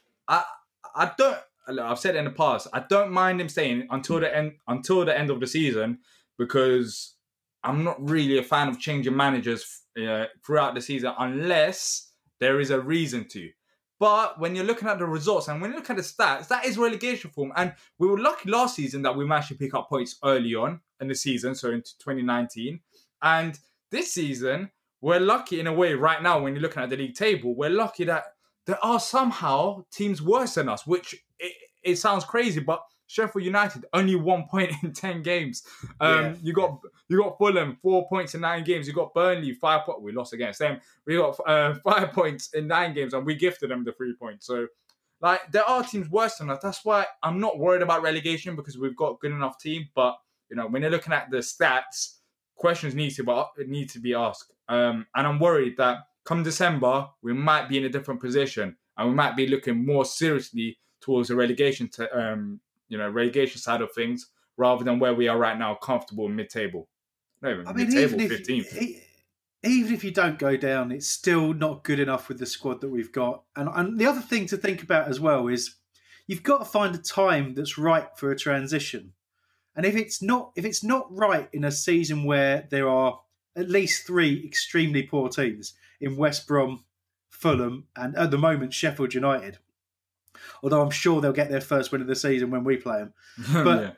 S8: I don't. I've said it in the past. I don't mind him staying until the end of the season, because I'm not really a fan of changing managers throughout the season unless there is a reason to. But when you're looking at the results and when you look at the stats, that is relegation form. And we were lucky last season that we managed to pick up points early on in the season, so into 2019. And this season, we're lucky in a way right now when you're looking at the league table, we're lucky that there are somehow teams worse than us, which it sounds crazy, but Sheffield United only 1 point in 10 games. You got Fulham 4 points in 9 games. You got Burnley 5 points. We lost against them. We got 5 points in 9 games, and we gifted them the 3 points. So, there are teams worse than us. That's why I'm not worried about relegation, because we've got a good enough team. But when you're looking at the stats, questions need to be asked. And I'm worried that come December we might be in a different position, and we might be looking more seriously towards the relegation relegation side of things, rather than where we are right now, comfortable in mid-table. Mid-table, 15th.
S6: Even if you don't go down, it's still not good enough with the squad that we've got. And the other thing to think about as well is you've got to find a time that's right for a transition. And if it's not right in a season where there are at least 3 extremely poor teams in West Brom, Fulham, and at the moment Sheffield United, although I'm sure they'll get their first win of the season when we play them. But,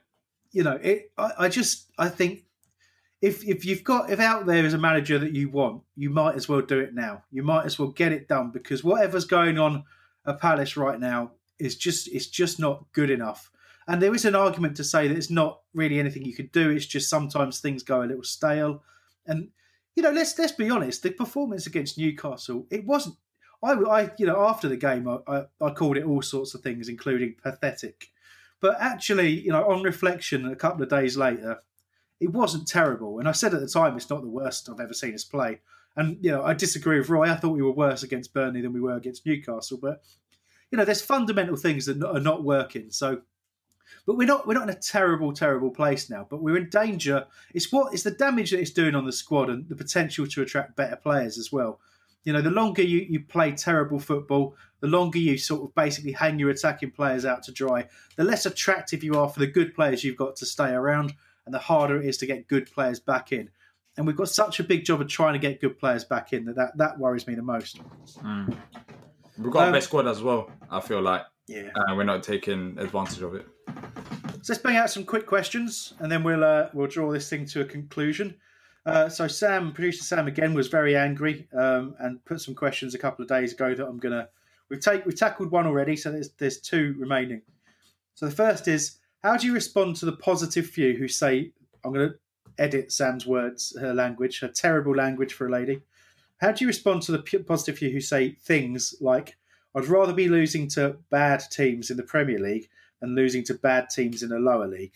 S6: I think if out there is a manager that you want, you might as well do it now. You might as well get it done, because whatever's going on at Palace right now it's just not good enough. And there is an argument to say that it's not really anything you could do. It's just sometimes things go a little stale. And, let's be honest, the performance against Newcastle, it wasn't, after the game, I called it all sorts of things, including pathetic. But actually, on reflection, a couple of days later, it wasn't terrible. And I said at the time, it's not the worst I've ever seen us play. And, I disagree with Roy. I thought we were worse against Burnley than we were against Newcastle. But, there's fundamental things that are not working. So, but we're not in a terrible, terrible place now. But we're in danger. It's the damage that it's doing on the squad and the potential to attract better players as well. The longer you play terrible football, the longer you sort of basically hang your attacking players out to dry, the less attractive you are for the good players you've got to stay around, and the harder it is to get good players back in. And we've got such a big job of trying to get good players back in that worries me the most.
S8: We've got our best squad as well, I feel like.
S6: Yeah.
S8: We're not taking advantage of it.
S6: So let's bring out some quick questions, and then we'll draw this thing to a conclusion. So producer Sam again was very angry and put some questions a couple of days ago that we've tackled one already, so there's 2 remaining. So the first is, how do you respond to the positive few who say, I'm going to edit Sam's words, her language, her terrible language for a lady. How do you respond to the positive few who say things like, I'd rather be losing to bad teams in the Premier League than losing to bad teams in a lower league?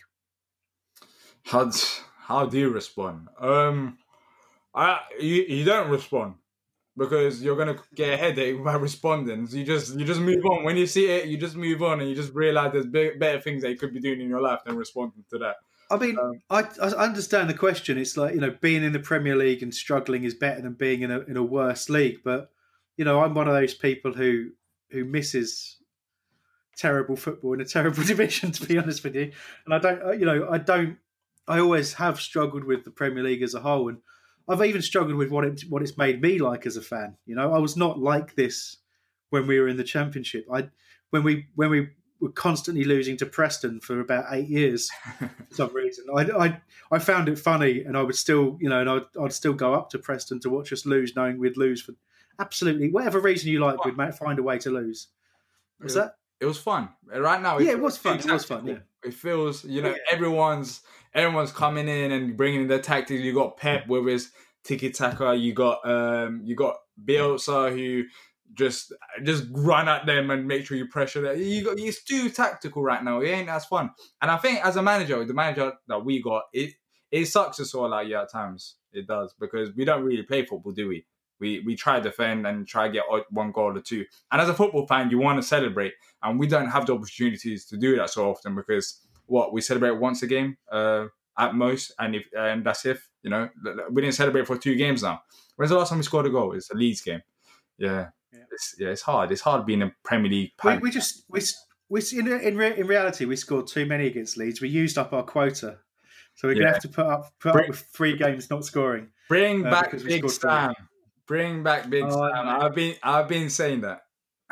S8: How do you respond? You don't respond, because you're gonna get a headache by responding. So you just move on. When you see it, you just move on, and you just realize there's better things that you could be doing in your life than responding to that.
S6: I mean, I understand the question. It's like, being in the Premier League and struggling is better than being in a worse league. But I'm one of those people who misses terrible football in a terrible division, to be honest with you. And I always have struggled with the Premier League as a whole, and I've even struggled with what it's made me like as a fan. I was not like this when we were in the Championship. When we were constantly losing to Preston for about 8 years for some reason, I found it funny, and I would still, I'd still go up to Preston to watch us lose, knowing we'd lose for absolutely whatever reason you like. We'd find a way to lose. Was that?
S8: It was fun. Right now,
S6: it was fun. It was fun. Yeah.
S8: It feels, everyone's coming in and bringing in their tactics. You got Pep with his tiki taka. You got Bielsa who just run at them and make sure you pressure them. He's too tactical right now. It ain't as fun. And I think as a manager, the manager that we got, it sucks us all out at times. It does, because we don't really play football, do we? We try to defend and try to get one goal or two. And as a football fan, you want to celebrate. And we don't have the opportunities to do that so often, because we celebrate once a game at most. And that's if, we didn't celebrate for 2 games now. When's the last time we scored a goal? It's a Leeds game. Yeah. It's hard. It's hard being a Premier League fan.
S6: In reality, we scored too many against Leeds. We used up our quota. So we're going to have to put up with 3 games not scoring.
S8: Bring back Big Sam. Bring back Big Sam. I've been saying that.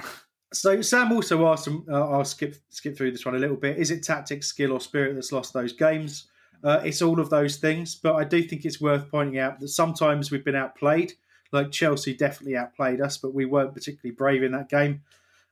S6: So Sam also asked, I'll skip through this one a little bit. Is it tactics, skill, or spirit that's lost those games? It's all of those things, but I do think it's worth pointing out that sometimes we've been outplayed. Like Chelsea definitely outplayed us, but we weren't particularly brave in that game.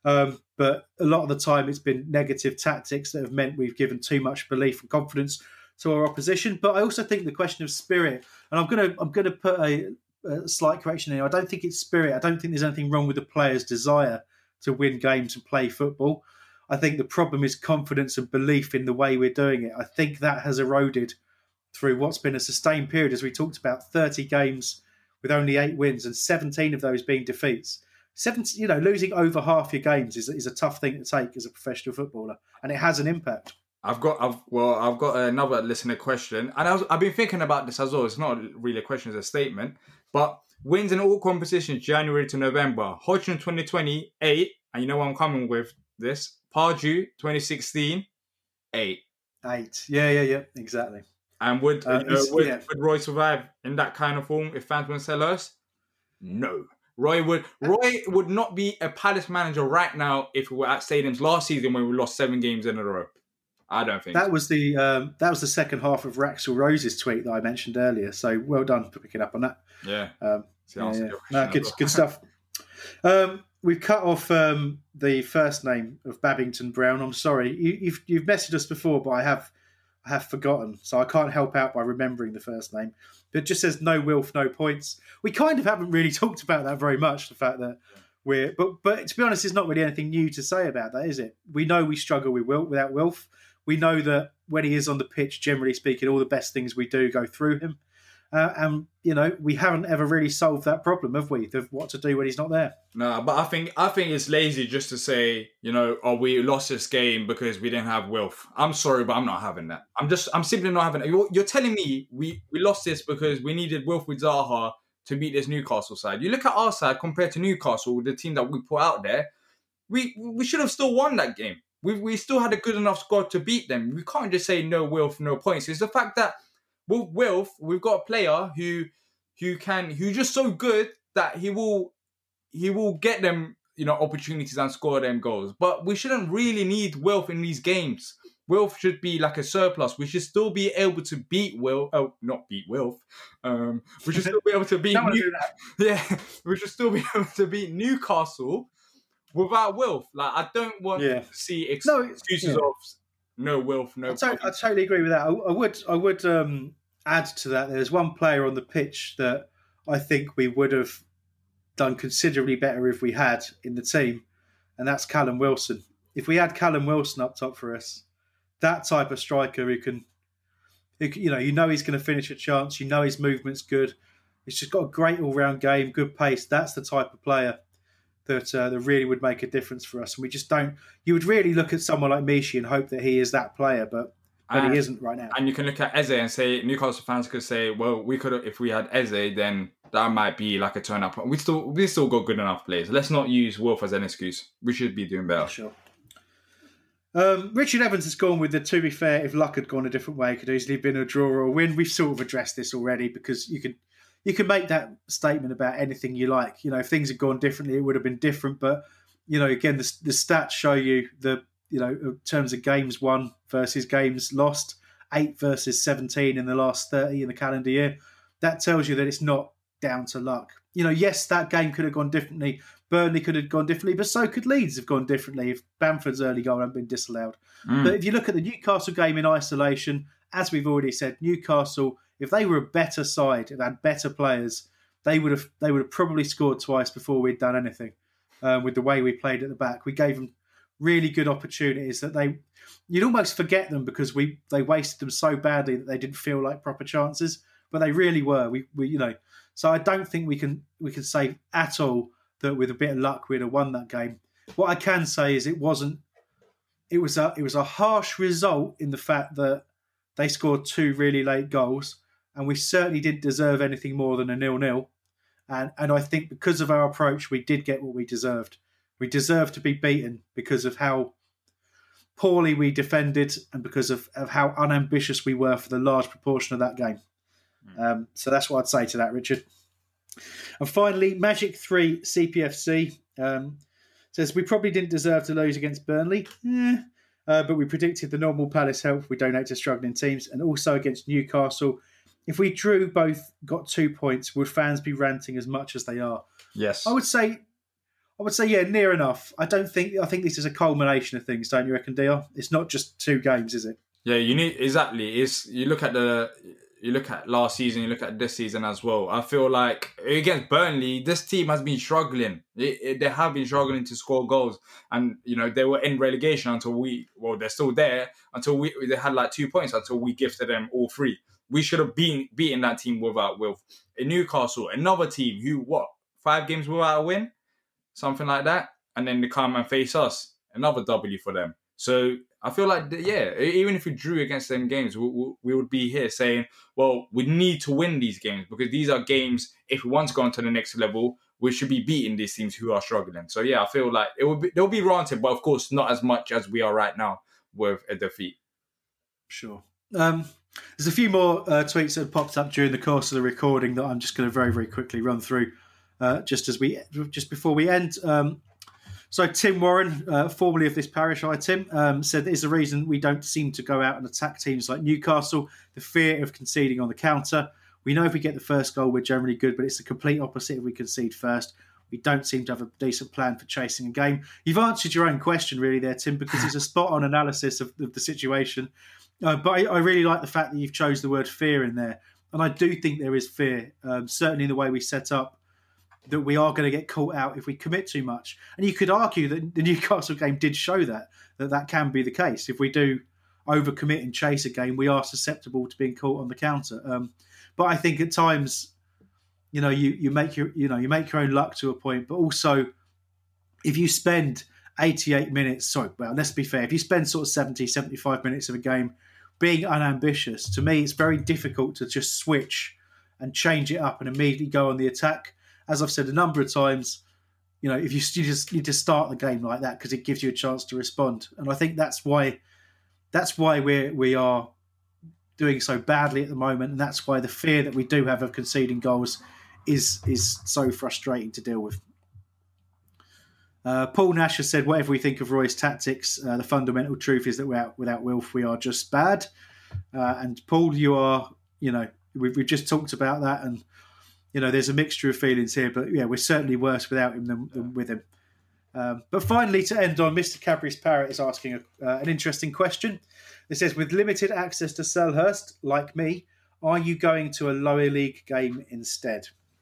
S6: But a lot of the time, it's been negative tactics that have meant we've given too much belief and confidence to our opposition. But I also think the question of spirit, and I'm gonna put a slight correction here. I don't think it's spirit. I don't think there's anything wrong with the players' desire to win games and play football. I think the problem is confidence and belief in the way we're doing it. I think that has eroded through what's been a sustained period, as we talked about, 30 games with only 8 wins and 17 of those being defeats. Losing over half your games is a tough thing to take as a professional footballer, and it has an impact.
S8: I've got another listener question, and I've been thinking about this as well. It's not really a question, it's a statement. But wins in all competitions, January to November. Hodgson 2020, 8. And you know what I'm coming with this? Pardew 2016, 8.
S6: 8. Yeah, exactly.
S8: And would Roy survive in that kind of form if fans wouldn't sell us? No. Roy would not be a Palace manager right now if we were at stadiums last season when we lost 7 games in a row. I don't think
S6: that was the second half of Raxel Rose's tweet that I mentioned earlier. So well done for picking up on that.
S8: Yeah.
S6: No, good stuff. We've cut off the first name of Babington Brown. I'm sorry, you've messaged us before, but I have forgotten, so I can't help out by remembering the first name. But it just says no Wilf, no points. We kind of haven't really talked about that very much. The fact that but to be honest, there's not really anything new to say about that, is it? We know we struggle without Wilf. We know that when he is on the pitch, generally speaking, all the best things we do go through him. And we haven't ever really solved that problem, have we? Of what to do when he's not there.
S8: No, but I think it's lazy just to say, we lost this game because we didn't have Wilf. I'm sorry, but I'm not having that. I'm simply not having that. You're telling me we lost this because we needed Wilf with Zaha to beat this Newcastle side. You look at our side compared to Newcastle, the team that we put out there, we should have still won that game. We still had a good enough squad to beat them. We can't just say no Wilf, no points. It's the fact that with Wilf, we've got a player who's just so good that he will get them, opportunities and score them goals. But we shouldn't really need Wilf in these games. Wilf should be like a surplus. We should still be able to beat Wilf. Oh, not beat Wilf. We should still be able to beat. We should still be able to beat Newcastle without Wilf. Like, I don't want to see excuses of no Wilf, no.
S6: I totally agree with that. I would add to that. There's one player on the pitch that I think we would have done considerably better if we had in the team, and that's Callum Wilson. If we had Callum Wilson up top for us, that type of striker who he's going to finish a chance. His movement's good. He's just got a great all-round game, good pace. That's the type of player that really would make a difference for us. And we just don't. You would really look at someone like Mishi and hope that he is that player, but he isn't right now.
S8: And you can look at Eze and say, Newcastle fans could say, well, we could have, if we had Eze, then that might be like a turn up. We still got good enough players. Let's not use Wolf as an excuse. We should be doing better.
S6: Sure. Richard Evans has gone with the, to be fair, if luck had gone a different way, it could easily have been a draw or a win. We've sort of addressed this already because you can make that statement about anything you like. You know, if things had gone differently, it would have been different. But, you know, again, the stats show you in terms of games won versus games lost, 8 versus 17 in the last 30 in the calendar year. That tells you that it's not down to luck. You know, yes, that game could have gone differently. Burnley could have gone differently, but so could Leeds have gone differently if Bamford's early goal hadn't been disallowed. But if you look at the Newcastle game in isolation, as we've already said, Newcastle, if they were a better side, if they had better players, they would have probably scored twice before we'd done anything. With the way we played at the back, we gave them really good opportunities that you'd almost forget them because they wasted them so badly that they didn't feel like proper chances, but they really were. So I don't think we can say at all that with a bit of luck we'd have won that game. What I can say is it was a harsh result in the fact that they scored 2 really late goals, and we certainly didn't deserve anything more than a 0-0. And I think because of our approach, we did get what we deserved. We deserved to be beaten because of how poorly we defended and because of how unambitious we were for the large proportion of that game. So that's what I'd say to that, Richard. And finally, Magic 3 CPFC says, we probably didn't deserve to lose against Burnley, but we predicted the normal Palace help we donate to struggling teams, and also against Newcastle. If we drew both, got 2 points, would fans be ranting as much as they are?
S8: Yes.
S6: I would say, yeah, near enough. I think this is a culmination of things, don't you reckon, DR? It's not just 2 games, is it?
S8: Yeah, exactly. You look at last season, you look at this season as well. I feel like against Burnley, this team has been struggling. They have been struggling to score goals, and they were in relegation until they're still there until they had like 2 points until we gifted them all 3. We should have beaten that team without Will. In Newcastle, another team who 5 games without a win, something like that, and then they come and face us, another W for them. So I feel like, even if we drew against them games, we would be here saying, well, we need to win these games because these are games, if we want to go on to the next level, we should be beating these teams who are struggling. So yeah, I feel like they'll be ranted, but of course not as much as we are right now with a defeat.
S6: Sure. There's a few more tweets that have popped up during the course of the recording that I'm just going to very, very quickly run through just before we end. So Tim Warren, formerly of this parish, Tim, said that is the reason we don't seem to go out and attack teams like Newcastle, the fear of conceding on the counter. We know if we get the first goal, we're generally good, but it's the complete opposite if we concede first. We don't seem to have a decent plan for chasing a game. You've answered your own question really there, Tim, because it's a spot-on analysis of the situation. But I really like the fact that you've chose the word fear in there. And I do think there is fear, certainly in the way we set up, that we are going to get caught out if we commit too much. And you could argue that the Newcastle game did show that can be the case. If we do overcommit and chase a game, we are susceptible to being caught on the counter. But I think at times, you make your own luck to a point. But also, if you spend 88 minutes, let's be fair, if you spend sort of 70, 75 minutes of a game being unambitious, to me, it's very difficult to just switch and change it up and immediately go on the attack. As I've said a number of times, if you just need to start the game like that because it gives you a chance to respond. And I think that's why we are doing so badly at the moment, and that's why the fear that we do have of conceding goals is so frustrating to deal with. Paul Nash has said, whatever we think of Roy's tactics, the fundamental truth is that without Wilf, we are just bad. And Paul, you are, we've just talked about that, and there's a mixture of feelings here, but yeah, we're certainly worse without him than with him. But finally, to end on, Mr. Cadbury's Parrot is asking an interesting question. It says, with limited access to Selhurst, like me, are you going to a lower league game instead?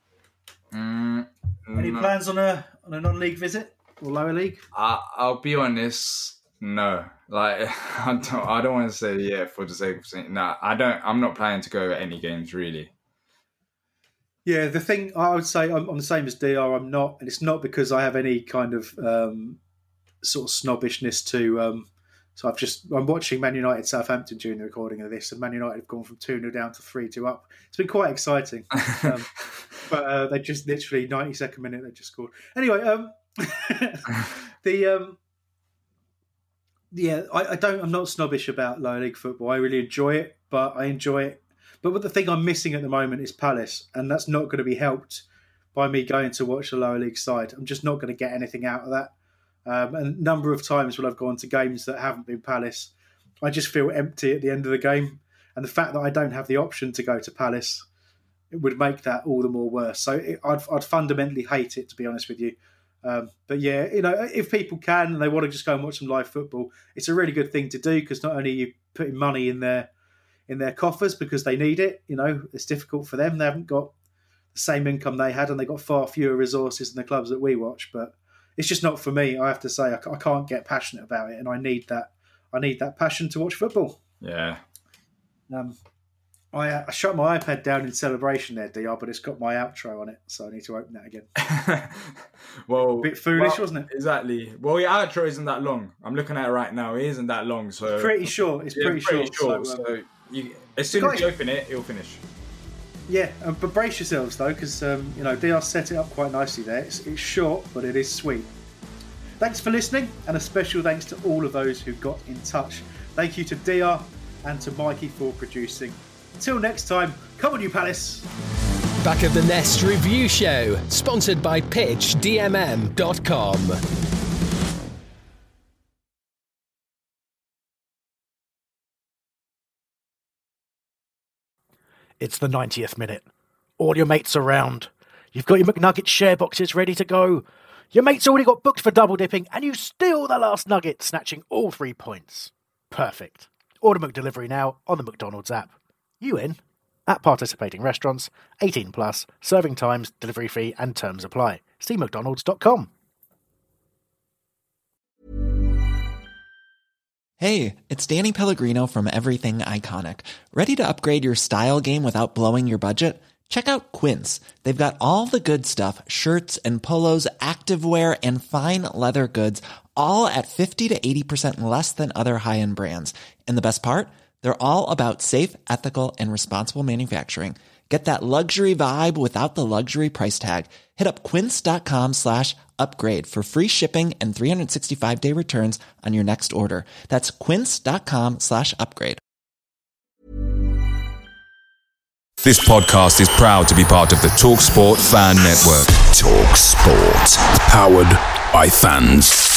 S6: Any plans on a non-league visit or lower league?
S8: I'll be honest, no. Like, I don't want to say yeah for the sake of saying no. I'm not planning to go at any games really.
S6: Yeah, the thing I would say, I'm the same as DR. I'm not, and it's not because I have any kind of sort of snobbishness to. So I'm watching Man United Southampton during the recording of this, and Man United have gone from 2-0 down to 3-2 up. It's been quite exciting, but they just literally 92nd minute they just scored. Anyway, Yeah, I'm not snobbish about lower league football. I really enjoy it, but But the thing I'm missing at the moment is Palace, and that's not going to be helped by me going to watch the lower league side. I'm just not going to get anything out of that. And a number of times when I've gone to games that haven't been Palace, I just feel empty at the end of the game. And the fact that I don't have the option to go to Palace, it would make that all the more worse. So I'd fundamentally hate it, to be honest with you. But yeah, if people can and they want to just go and watch some live football, it's a really good thing to do, because not only are you putting money in their coffers because they need it, it's difficult for them. They haven't got the same income they had, and they've got far fewer resources than the clubs that we watch. But it's just not for me. I have to say, I can't get passionate about it, and I need that passion to watch football.
S8: Yeah.
S6: I shut my iPad down in celebration there, DR, but it's got my outro on it, so I need to open that again.
S8: Well,
S6: a bit foolish, wasn't it?
S8: Exactly. Well, your outro isn't that long. I'm looking at it right now. It isn't that long, so
S6: pretty short. It's pretty short.
S8: So as soon as you open it, it'll finish.
S6: Yeah, but brace yourselves though, because DR set it up quite nicely there. It's short, but it is sweet. Thanks for listening, and a special thanks to all of those who got in touch. Thank you to DR and to Mikey for producing. Until next time, come on you Palace!
S7: Back of the Nest Review Show, sponsored by PitchDMM.com.
S5: It's the 90th minute. All your mates around. You've got your McNugget share boxes ready to go. Your mate's already got booked for double dipping, and you steal the last nugget, snatching all 3 points. Perfect. Order McDelivery now on the McDonald's app. You in? At participating restaurants, 18 plus, serving times, delivery fee and terms apply. See mcdonalds.com.
S12: Hey, it's Danny Pellegrino from Everything Iconic. Ready to upgrade your style game without blowing your budget? Check out Quince. They've got all the good stuff, shirts and polos, activewear and fine leather goods, all at 50 to 80% less than other high-end brands. And the best part? They're all about safe, ethical, and responsible manufacturing. Get that luxury vibe without the luxury price tag. Hit up quince.com/upgrade for free shipping and 365-day returns on your next order. That's quince.com/upgrade.
S1: This podcast is proud to be part of the TalkSport Fan Network. TalkSport. Powered by fans.